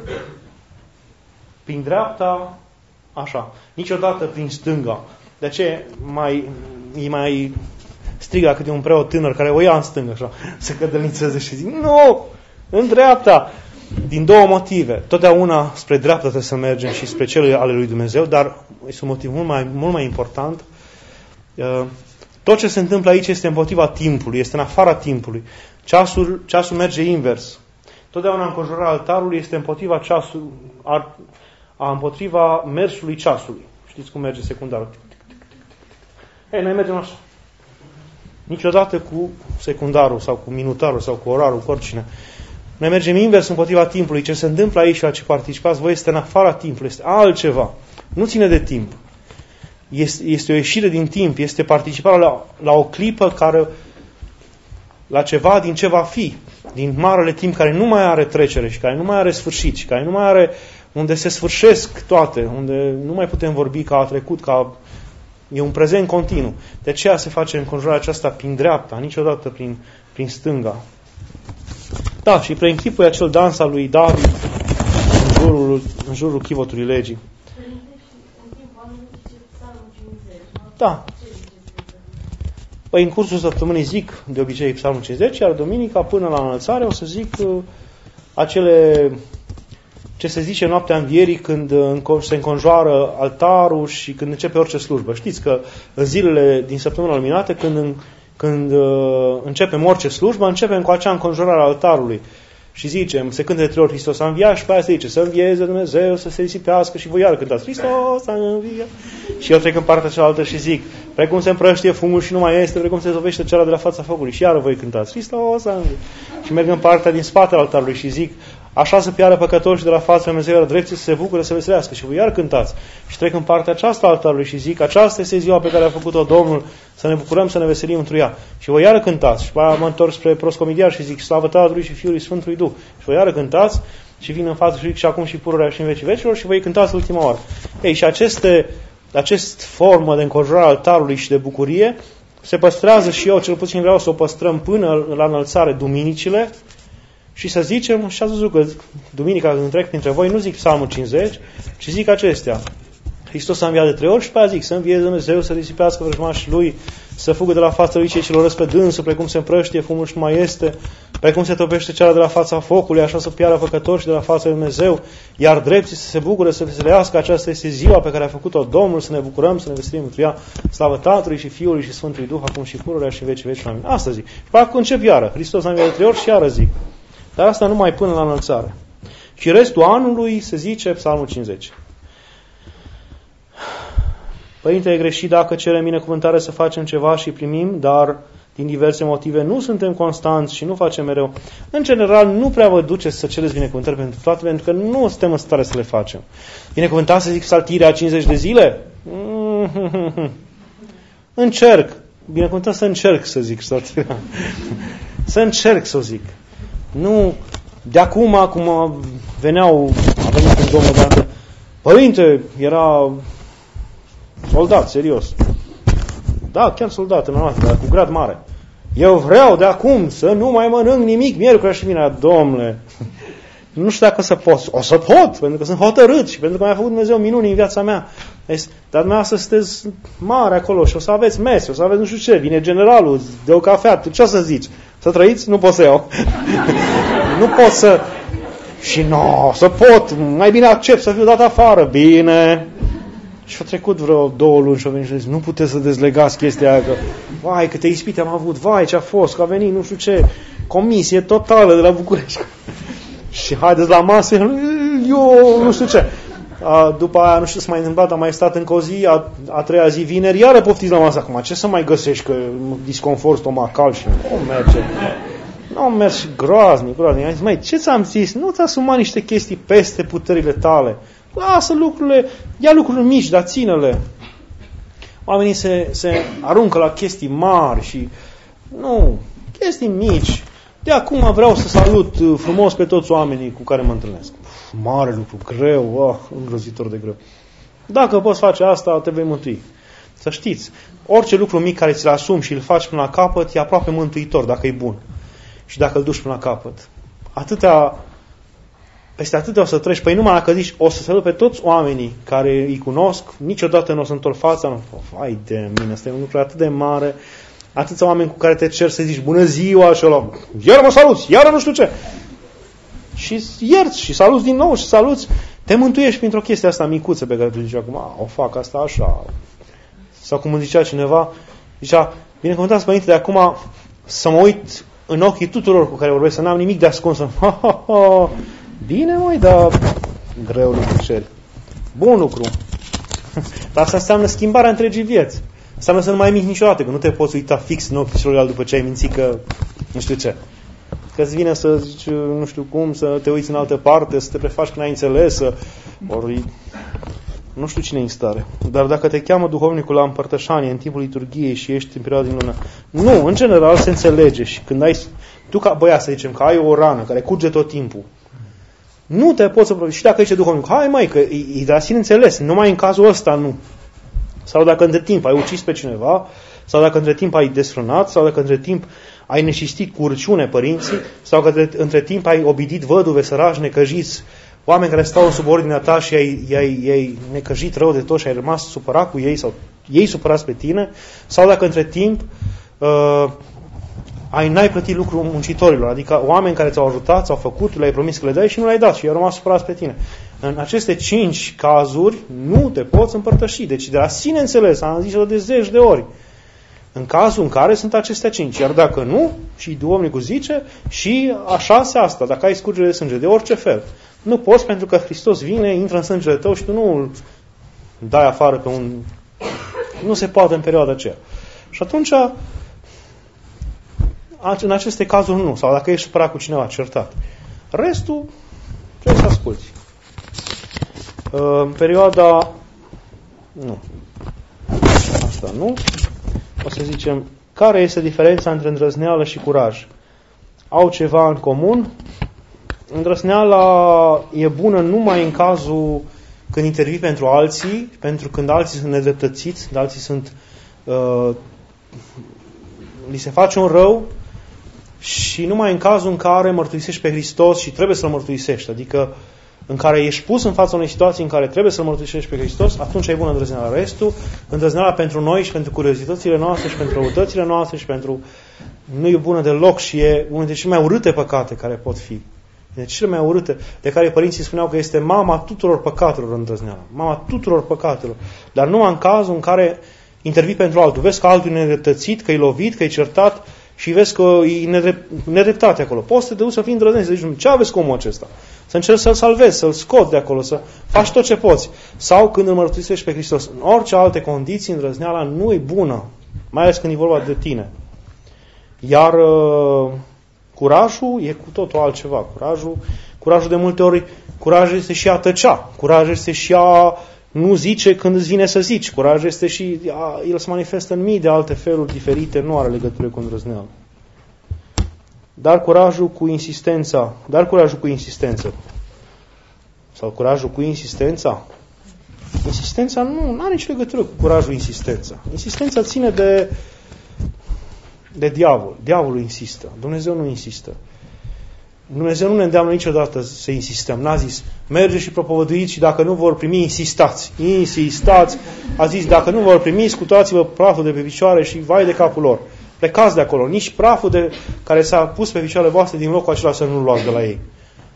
prin dreapta, așa, niciodată prin stânga. De aceea mai, îi mai strigă câte un preot tânăr care o ia în stânga, așa, se cădălnițeze și zic, nu, în dreapta. Din două motive. Totdeauna spre dreapta trebuie să mergem și spre cele ale lui Dumnezeu, dar este un motiv mult mai, mult mai important. Tot ce se întâmplă aici este împotriva timpului, este în afara timpului. Ceasul, ceasul merge invers. Totdeauna înconjurarea altarului este împotriva ceasul, a, a împotriva mersului ceasului. Știți cum merge secundarul? Ei, noi mergem așa. Niciodată cu secundarul sau cu minutarul sau cu orarul, cu oricine. Noi mergem invers împotriva timpului. Ce se întâmplă aici la ce participați voi este în afara timpului, este altceva. Nu ține de timp. Este, este o ieșire din timp, este participarea la, la o clipă care, la ceva din ce va fi, din marele timp care nu mai are trecere și care nu mai are sfârșit și care nu mai are, unde se sfârșesc toate, unde nu mai putem vorbi ca a trecut, ca e un prezent continuu. De aceea se face înconjurarea aceasta prin dreapta, niciodată prin, prin stânga. Da, și preînchipui acel dans al lui David în jurul, în jurul chivotului legii. Da. Păi în cursul săptămânii zic de obicei Psalmul cincizeci, iar duminica până la înălțare o să zic uh, acele, ce se zice noaptea învierii când se înconjoară altarul și când începe orice slujbă. Știți că în zilele din săptămâna luminată, când Când uh, începem orice slujbă, începem cu acea înconjurare a altarului. Și zicem, se cântă de trei ori Hristos a înviat și pe aia se zice, să învieze Dumnezeu, să se risipească și voi iar cântați Hristos a înviat. Și eu trec în partea cealaltă și zic, precum se împrăștie fumul și nu mai este, precum se zovește cela de la fața focului. Și iară voi cântați Hristos a înviat. Și merg în partea din spatele altarului și zic, așa să piară păcătoși de la fața lui Dumnezeu, iar drepții să se bucure, să veselească. Și voi iar cântați. Și trec în partea aceasta altarului și zic, aceasta este ziua pe care a făcut-o Domnul, să ne bucurăm, să ne veselim într-o ea. Și voi iară cântați. Și mă întorc spre proscomidiar și zic, slavă Tatălui și Fiului Sfântului Duh. Și voi iară cântați și vin în față și zic, și acum și pururea și în vecii vecilor și voi cântați ultima oară. Ei, și aceste, acest formă de înconjurare altarului și de bucurie se păstrează și eu, cel puțin vreau să o păstrăm până la înălțare duminicile. Și să zicem, și ați văzut că duminica când trec printre voi, nu zic Psalmul cincizeci, ci zic acestea. Hristos a înviat de trei ori și pe aia zic, să învieze Dumnezeu, să risipească vrăjmașii Lui, să fugă de la fața Lui cei ce-l urăsc pe dânsul, precum se împrăștie fumul și nu mai este, precum se topește cea de la fața focului, așa să piară păcătoși de la fața Lui Dumnezeu, iar drepții să se bucure, să veselească, aceasta este ziua pe care a făcut-o Domnul, să ne bucurăm, să ne veselim într-o ea, slavă Tatălui și Fiului și Sfântului Duh, acum și pururea și vecii vecii. Amin. Asta zic. Și pe acum încep iară. Hristos a înviat de trei ori și iară zic. Dar asta numai până la înălțare. Și restul anului se zice Psalmul cincizeci. Părinte, e greșit dacă cerem binecuvântare să facem ceva și primim, dar din diverse motive nu suntem constanți și nu facem mereu. În general, nu prea vă duceți să cereți binecuvântări pentru toate, pentru că nu suntem în stare să le facem. Binecuvântat să zic psaltirea cincizeci de zile? Mm-hmm. Încerc. Binecuvântat să încerc să zic psaltirea. Să încerc să o zic. Nu, de acum, acum veneau, a venit un domnul de părinte, era soldat, serios. Da, chiar soldat, în noastră, dar cu grad mare. Eu vreau de acum să nu mai mănânc nimic miercuri și vinea, domnule. Nu știu dacă o să pot. O să pot, pentru că sunt hotărât și pentru că mi-a făcut Dumnezeu minuni în viața mea. Dar dumneavoastră sunteți mare acolo și o să aveți mese, o să aveți nu știu ce, vine generalul, de o cafea, ce o să zici? Să trăiți? Nu pot să iau. Nu pot să... Și nu, să pot, mai bine accept să fiu dat afară. Bine. Și a trecut vreo două luni și a venit și a zis, nu puteți să dezlegați chestia aia, că vai, câte ispite am avut, vai, ce a fost, că a venit nu știu ce, comisie totală de la București. Și haideți la masă, eu nu știu ce. A, după aia, nu știu ce s-a mai întâmplat, am mai stat încă o zi, a, a treia zi, vineri, iară poftiți la masă acum. Ce să mai găsești, că disconfort stomacal și nu merge. Nu am mers și groaznic, groaznic. Am zis, măi, ce ți-am zis? Nu ți-a asumat niște chestii peste puterile tale. Lasă lucrurile, ia lucruri mici, dar țină-le. Oamenii se, se aruncă la chestii mari și, nu, chestii mici. De acum vreau să salut frumos pe toți oamenii cu care mă întâlnesc. Uf, mare lucru, greu, oh, îngrozitor de greu. Dacă poți face asta, te vei mântui. Să știți, orice lucru mic care ți-l asumi și îl faci până la capăt, e aproape mântuitor, dacă e bun. Și dacă îl duci până la capăt. Atâtea, peste atâtea o să treci. Păi numai dacă zici, o să salut pe toți oamenii care îi cunosc, niciodată nu o să întorc fața. Nu, vai de mine, asta e un lucru atât de mare. Atâția oameni cu care te cer să zici bună ziua și ăla, iară mă saluți, iară nu știu ce. Și ierți și saluți din nou și saluți. Te mântuiești printr-o chestie asta micuță pe care tu zici acum, o fac asta așa. Sau cum îmi zicea cineva, zicea, binecuvântați Părinte, de acum să mă uit în ochii tuturor cu care vorbesc, să n-am nimic de ascuns. Ha, ha, ha. Bine, măi, dar greu lucru ceri. Bun lucru. Dar asta înseamnă schimbarea întregii vieți. Înseamnă să nu mai minți niciodată, că nu te poți uita fix în ochii celorlalți după ce ai mințit că nu știu ce. Că îți vine să zici nu știu cum, să te uiți în altă parte, să te prefaci că n-ai înțeles, să... ori nu știu cine e în stare. Dar dacă te cheamă duhovnicul la împărtășanie în timpul liturghiei și ești în perioada din lună, nu, în general se înțelege și când ai, tu ca băiat să zicem că ai o rană care curge tot timpul, nu te poți să provi. Și dacă ești duhovnic, hai mai, că e, e de la sine înțeles, numai în cazul ăsta nu. Sau dacă între timp ai ucis pe cineva, sau dacă între timp ai desfrânat, sau dacă între timp ai necistit cu urciune părinții, sau că între timp ai obidit văduve, săraci, necăjiți, oameni care stau sub ordinea ta și ai, ai, ai necăjit rău de tot și ai rămas supărat cu ei sau ei supărați pe tine, sau dacă între timp uh, ai, n-ai plătit lucrul muncitorilor, adică oameni care ți-au ajutat, ți-au făcut, le-ai promis că le dai și nu le-ai dat și ai rămas supărați pe tine. În aceste cinci cazuri nu te poți împărtăși. Deci de la sine înțeles, am zis-o de zeci de ori. În cazul în care sunt acestea cinci. Iar dacă nu, și duhovnicul zice, și a șasea asta, dacă ai scurgere de sânge, de orice fel. Nu poți pentru că Hristos vine, intră în sângele tău și tu nu îl dai afară pe un... Nu se poate în perioada aceea. Și atunci, în aceste cazuri nu. Sau dacă ești supărat cu cineva, certat. Restul, trebuie să asculți. În perioada... Nu. Asta nu. O să zicem, care este diferența între îndrăzneală și curaj? Au ceva în comun? Îndrăzneala e bună numai în cazul când intervii pentru alții, pentru când alții sunt nedreptățiți, când alții sunt... Uh, li se face un rău și numai în cazul în care mărturisești pe Hristos și trebuie să-L mărturisești, adică în care ești pus în fața unei situații în care trebuie să-L mărturisești pe Hristos, atunci e bună îndrăzneala. Restul, îndrăzneala pentru noi și pentru curiozitățile noastre și pentru răutățile noastre și pentru... nu e bună deloc și e unul dintre cele mai urâte păcate care pot fi. De cele mai urâte, de care părinții spuneau că este mama tuturor păcatelor îndrăzneala. Mama tuturor păcatelor. Dar numai în cazul în care intervii pentru altul. Vezi că altul e nedreptățit, că e lovit, că e certat și vezi că e nedrept, nedreptate acolo. Poți să te duci să fii îndrăznit, să zici, ce aveți cu omul acesta? Să încerci să-l salvezi, să-l scoți de acolo, să faci tot ce poți. Sau când îl mărturisești pe Hristos. În orice alte condiții, îndrăzneala nu e bună. Mai ales când e vorba de tine. Iar uh, curajul e cu totul altceva. Curajul, curajul de multe ori, curajul este și a tăcea. Curajul este și a nu zice când îți vine să zici. Curajul este și, a, el se manifestă în mii de alte feluri diferite, nu are legătură cu îndrăzneală. Dar curajul cu insistența, dar curajul cu insistență. Sau curajul cu insistența. Insistența nu, nu are nicio legătură cu curajul insistența. Insistența ține de de diavol. Diavolul insistă. Dumnezeu nu insistă. Dumnezeu nu ne îndeamnă niciodată să insistăm. N-a zis, merge și propovăduiți și dacă nu vor primi, insistați. Insistați. A zis, dacă nu vor primi, scutați-vă praful de pe picioare și vai de capul lor. Plecați de acolo. Nici praful de care s-a pus pe picioarele voastre din locul acela să nu-l luați de la ei.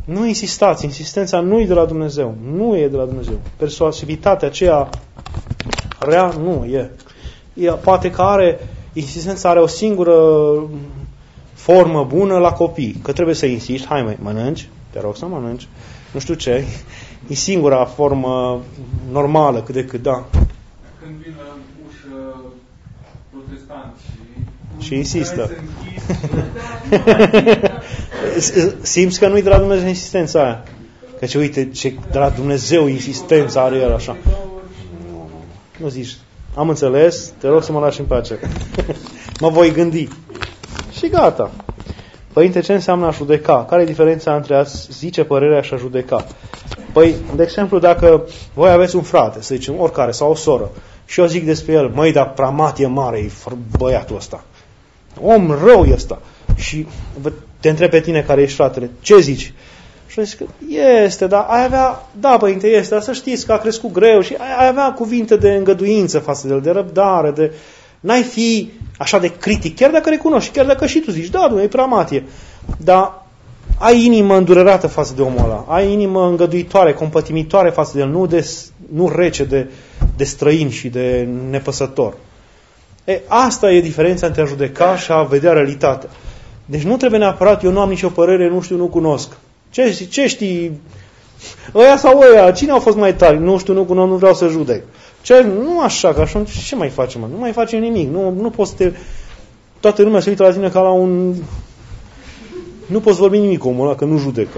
Nu insistați, insistența nu e de la Dumnezeu, nu e de la Dumnezeu. Persuasivitatea aceea rea nu e. e. Poate că are, insistența are o singură formă bună la copii, că trebuie să insisti, hai măi, mănânci, te rog să mănânci, nu știu ce, e singura formă normală, cât de cât, da. Când vin la ușă protestanți și... Și insistă. Simți că nu-i de la Dumnezeu insistența aia. Căci uite, ce de la Dumnezeu insistența are el așa. Nu, nu zici, am înțeles, te rog să mă lași în pace. Mă voi gândi. Și gata. Părinte, ce înseamnă a judeca? Care e diferența între a zice părerea și a judeca? Păi, de exemplu, dacă voi aveți un frate, să zicem, oricare, sau o soră, și eu zic despre el, măi, dar pramat e mare, e băiatul ăsta. Om rău e ăsta. Și te întreb pe tine care ești fratele, ce zici? Și eu zic că este, dar ai avea, da, părinte, este, dar să știți că a crescut greu și ai avea cuvinte de îngăduință față de el, de răbdare, de... N-ai fi așa de critic, chiar dacă recunoști, chiar dacă și tu zici, da, Dumnezeu, e prea matie, dar ai inimă îndurerată față de omul ăla, ai inimă îngăduitoare, compătimitoare față de el, nu, de, nu rece de, de străin și de nepăsător. E, asta e diferența între a judeca și a vedea realitatea. Deci nu trebuie neapărat, eu nu am nicio părere, nu știu, nu cunosc. Ce, ce știi? Ăia sau ăia, cine au fost mai tari? Nu știu, nu cunosc, nu vreau să judec. Ce? Nu așa, că așa, ce mai facem? Mă? Nu mai facem nimic. Nu, nu poți să te... Toată lumea se uită la tine ca la un... Nu poți vorbi nimic cu omul ăla, că nu judecă.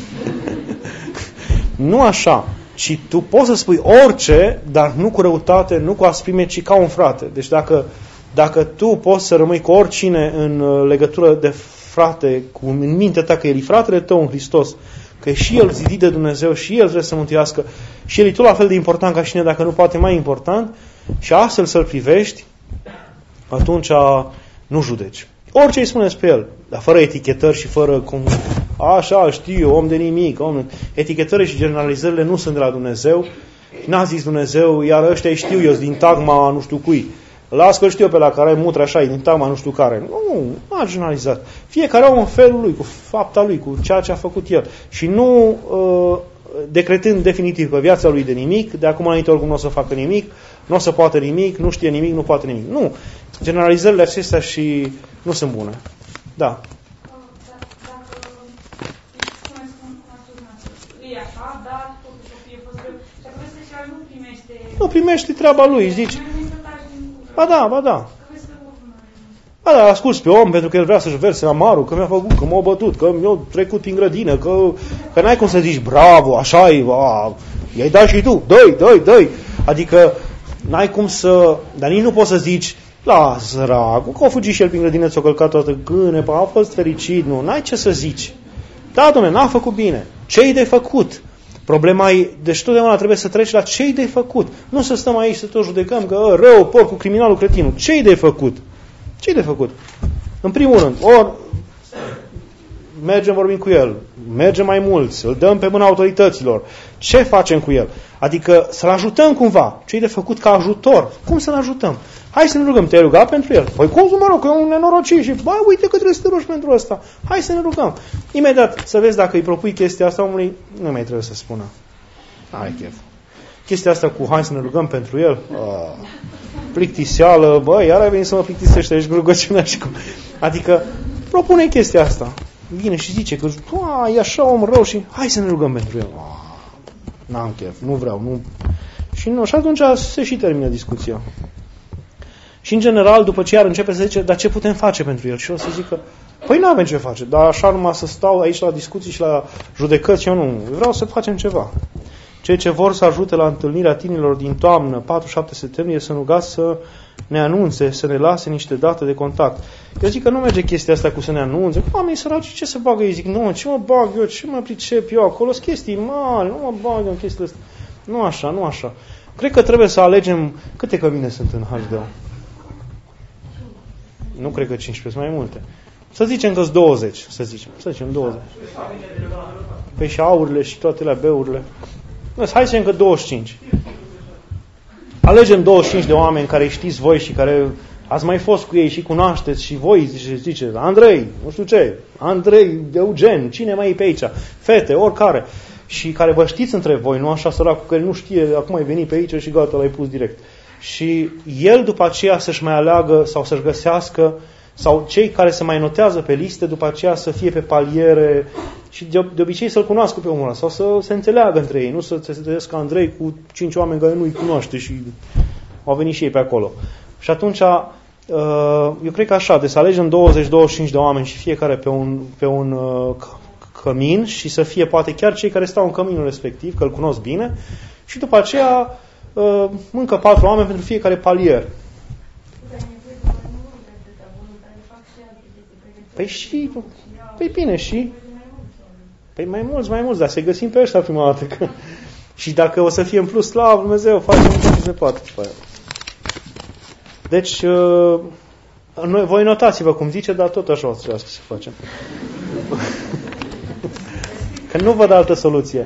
Nu așa. Și tu poți să spui orice, dar nu cu răutate, nu cu asprime, ci ca un frate. Deci dacă, dacă tu poți să rămâi cu oricine în legătură de frate, cu, în mintea ta că el e fratele tău în Hristos, că e și el zidit de Dumnezeu și el trebuie să mântuiască și el e tot la fel de important ca și mine, dacă nu poate mai important, și astfel să-l privești, atunci nu judeci. Orice îi spuneți pe el, dar fără etichetări și fără cum, așa știu, om de nimic, om... Etichetările și generalizările nu sunt de la Dumnezeu, n-a zis Dumnezeu, iar ăștia știu eu, din tagma nu știu cui. Las că știu pe la care mutre așa, e din tagma nu știu care. Nu, nu a generalizat. Fiecare om în felul lui, cu fapta lui, cu ceea ce a făcut el. Și nu uh, decretând definitiv pe viața lui de nimic, de acum înainte oricum nu o să facă nimic, nu o să poată nimic, nu știe nimic, nu poate nimic. Nu. Generalizările acestea și nu sunt bune. Da. Nu primește treaba lui, zici. Ba da, ba da. Ba da, asculți pe om pentru că el vrea să-și verse amarul, că mi-a făcut, că m-a bătut, că mi-a trecut prin grădină, că, că n-ai cum să zici, bravo, așa-i, i-ai dat și tu, dă-i, dă-i, dă-i. Adică n-ai cum să, dar nici nu poți să zici, lasă săracul, că a fugit și el prin grădină, ți-a călcat toată gânepa, a fost fericit, nu, n-ai ce să zici. Da, dom'le, n-a făcut bine. Ce-i de făcut? Problema e, deci totdeauna trebuie să treci la ce-i de făcut. Nu să stăm aici să tot judecăm că rău, porcul, criminalul, cretinul. Ce-i de făcut? Ce-i de făcut? În primul rând, ori mergem, vorbim cu el, mergem mai mulți, îl dăm pe mâna autorităților. Ce facem cu el? Adică să-l ajutăm cumva. Ce-i de făcut ca ajutor? Cum să-l ajutăm? Hai să ne rugăm. Te-ai rugat pentru el? Păi cum să mă rog? Că e un nenorocit și bă, uite că trebuie să te rogi pentru ăsta. Hai să ne rugăm. Imediat să vezi dacă îi propui chestia asta omului, nu mai trebuie să spună. Hai chef. Chestia asta cu hai să ne rugăm pentru el, ah, plictiseală, bă, iar ai venit să mă plictisești aici cu rugăciunea și cu... Adică propune chestia asta. Vine și zice că e așa om rău și hai să ne rugăm pentru el. Ah, n-am chef, nu vreau, nu. Și, nu, și atunci se și termină discuția. Și în general, după ce iar începe să zice, dar ce putem face pentru el? Și o să zică, păi nu avem ce face, dar așa numai să stau aici la discuții și la judecăți, eu nu, vreau să facem ceva. Cei ce vor să ajute la întâlnirea tinerilor din toamnă, patru șapte septembrie, să rugați să ne anunțe, să ne lase niște date de contact. Eu zic că nu merge chestia asta cu să ne anunțe. Oamenii săraci, ce să bagă? Eu zic, nu, ce mă bag eu, ce mă pricep eu acolo? Sunt chestii mari, nu mă bag eu în chestiile astea. Nu așa, nu așa. Cred că trebuie să alegem câte cămine sunt în H D O. Nu cred că cincisprezece, sunt mai multe. Să zicem că-s douăzeci, să zicem. Să zicem douăzeci. Păi și aurile și toate alea beurile. Hai să zicem că douăzeci și cinci. Alegem douăzeci și cinci de oameni care știți voi și care ați mai fost cu ei și cunoașteți și voi, zice, zice Andrei, nu știu ce, Andrei, Eugen, cine mai e pe aici, fete, oricare, și care vă știți între voi, nu așa săracul care nu știe, acum ai venit pe aici și gata, l-ai pus direct. Și el după aceea să-și mai aleagă sau să-și găsească, sau cei care se mai notează pe liste după aceea să fie pe paliere și de, de obicei să-l cunoască pe omul ăla sau să se înțeleagă între ei, nu să se întâlnească Andrei cu cinci oameni care nu-i cunoaște și au venit și ei pe acolo. Și atunci, eu cred că așa, de să alegem douăzeci douăzeci și cinci de oameni și fiecare pe un, pe un cămin și să fie poate chiar cei care stau în căminul respectiv, că îl cunosc bine, și după aceea încă patru oameni pentru fiecare palier. Păi și, păi bine, și, păi mai mulți, mai mulți, dar să găsim pe ăștia prima dată. Că, și dacă o să fie în plus slav, Dumnezeu, facem ce se poate. Deci, noi, voi notați-vă cum zice, dar tot așa o să să facem. Că nu văd altă soluție.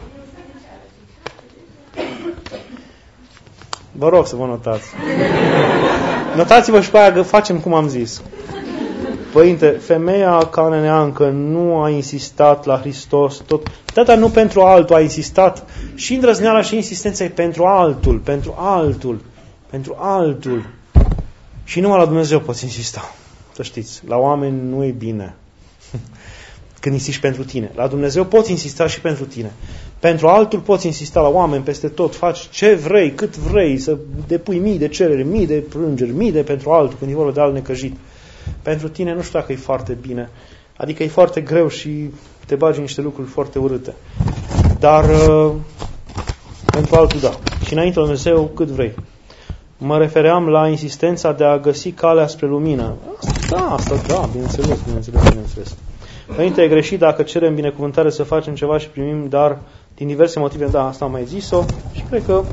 Vă rog să vă notați. Notați-vă și pe aia facem cum am zis. Părinte, femeia cananeancă nu a insistat la Hristos, tot, data nu pentru altul a insistat, și îndrăzneala și insistența e pentru altul, pentru altul, pentru altul. Și numai la Dumnezeu poți insista. Să știți, la oameni nu e bine când insisti pentru tine. La Dumnezeu poți insista și pentru tine. Pentru altul poți insista, la oameni peste tot, faci ce vrei, cât vrei, să depui mii de cereri, mii de plângeri, mii de pentru altul, când e vorba de alt necăjit. Pentru tine nu știu dacă e foarte bine. Adică e foarte greu și te bagi în niște lucruri foarte urâte. Dar uh, pentru altul da. Și înainte de Dumnezeu cât vrei. Mă refeream la insistența de a găsi calea spre lumină. Asta, da, asta da, bineînțeles, bineînțeles, bineînțeles. Părinte, e greșit dacă cerem binecuvântare să facem ceva și primim, dar din diverse motive, da, asta am mai zis-o și cred că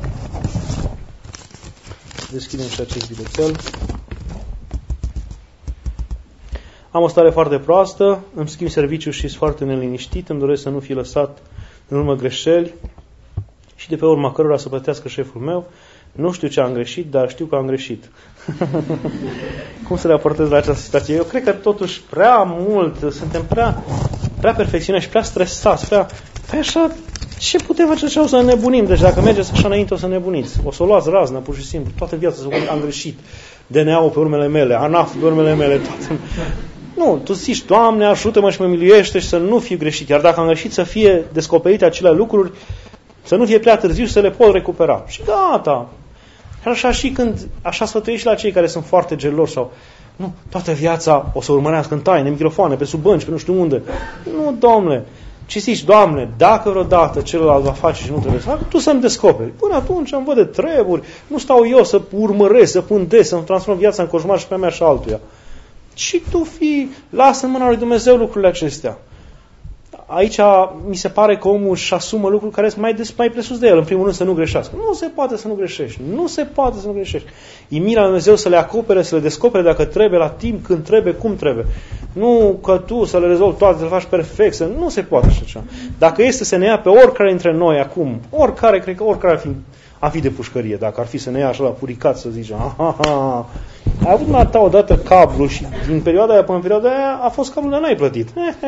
deschidem și acest bilețel. Am o stare foarte proastă, îmi schimb serviciul și sunt foarte neliniștit, îmi doresc să nu fi lăsat în urmă greșeli și de pe urma cărora să plătească șeful meu. Nu știu ce am greșit, dar știu că am greșit. Cum să le aportez la această situație? Eu cred că totuși prea mult, suntem prea, prea perfecționiști, prea stresați, prea... Păi așa, ce putem face așa? O să nebunim. Deci dacă mergeți așa înainte, o să nebuniți. O să o luați raznă, pur și simplu. Toată viața să am greșit. D N A-ul pe urmele mele, ANAF pe urmele mele, toată... Nu, tu zici, Doamne, ajută-mă și mă miluiește și să nu fiu greșit. Iar dacă am greșit, să fie descoperite acele lucruri, să nu fie prea târziu și să le pot recupera. Și gata. Și așa și când, așa sfătuiești la cei care sunt foarte geloși sau, nu, toată viața o să urmărească în taine, microfoane, pe sub bănci, pe nu știu unde. Nu, Domnule, ci zici, Doamne, dacă vreodată celălalt va face și nu trebuie să facă, Tu să-mi descoperi. Până atunci am văd de treburi, nu stau eu să urmăresc, să pândesc, să-mi transform viața în coșmar și pe mea și altuia. Și tu fii, lasă în mâna lui Dumnezeu lucrurile acestea. Aici mi se pare că omul își asumă lucruri care sunt mai, des, mai presus de el. În primul rând să nu greșească. Nu se poate să nu greșești. Nu se poate să nu greșești. E mila lui Dumnezeu să le acopere, să le descopere dacă trebuie, la timp, când trebuie, cum trebuie. Nu că tu să le rezolvi toate, să le faci perfect. Să... Nu se poate așa ceva. Dacă este să ne ia pe oricare dintre noi acum, oricare, cred că oricare ar fi, ar fi de pușcărie, dacă ar fi să ne ia așa la puricat, să zici, aha, ai avut mai ta odată cablu și din perioada aia până în perioada aia a fost cablu, dar n-ai plătit.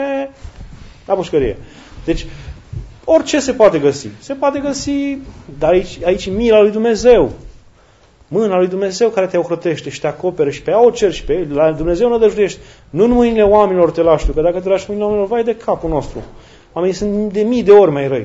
La pușcărie. Deci, orice se poate găsi. Se poate găsi, dar aici, aici mila lui Dumnezeu. Mâna lui Dumnezeu care te ocrotește și te acopere și pe ea o cer și pe el. La Dumnezeu nu dăjduiești. Nu în mâinile oamenilor te lași tu, că dacă te lași în mâinile oamenilor, vai de capul nostru. Oamenii sunt de mii de ori mai răi.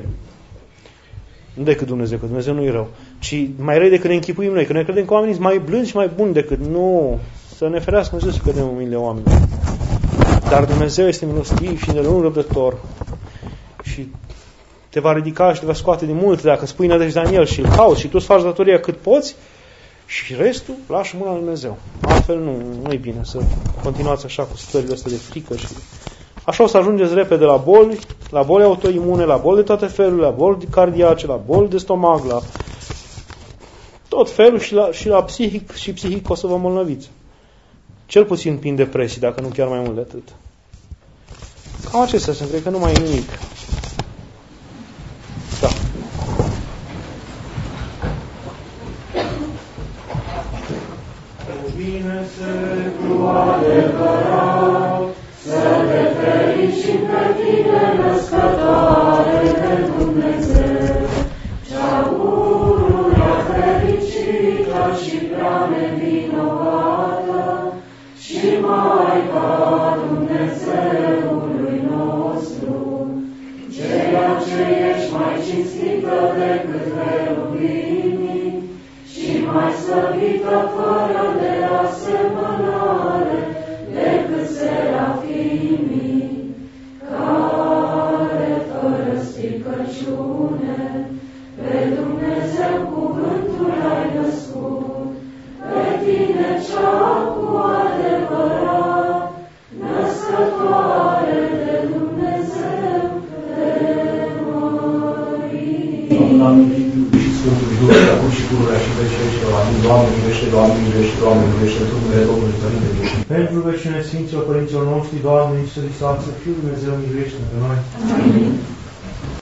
Nu decât Dumnezeu, că Dumnezeu nu e rău. Ci mai răi decât ne închipuim noi. Că noi credem că oamenii sunt mai blânzi și mai buni decât. Nu. Să ne ferească Dumnezeu să cădem în mâinile oamenilor. Dar Dumnezeu este milostiv și îndelung răbdător și te va ridica și te va scoate din multe dacă spui nădejdea în El și îl cauți și tu îți faci datoria cât poți și restul lași mâna lui Dumnezeu. Altfel nu, nu e bine să continuați așa cu stările astea de frică și așa o să ajungeți repede la boli, la boli autoimune, la boli de toate felurile, la boli cardiace, la boli de stomac, la tot felul și la, și la psihic și psihic o să vă îmbolnăviți. Cel puțin prin depresii, dacă nu chiar mai mult de atât. Cam acestea sunt, cred că nu mai e nimic. Da. bine seclu adevărat, să te fericim pe tine, născătoare de Dumnezeu, cea pururea fericită și prea nevinovată, și Maica Dumnezeului nostru, ceea ce ești mai cinstită decât cherubinii și mai slăvită fără de asemănare decât serafimii, care fără stricăciune pe Dumnezeu cuvântul ai născut, pe tine cea cu adevărat, născătoare de Dumnezeu, te mărim. Doamne, și Sfântul Duh, acum și pururea și veșnicilor. Amin. Doamne, miluiește, Doamne, miluiește, Doamne, miluiește, într-un numele Domnului Părinte Duh. Pentru rugăciunea Sfinților Părinților noștri, Doamne Iisuse Hristos, Fiul Dumnezeu, miluiește pe noi. Amin.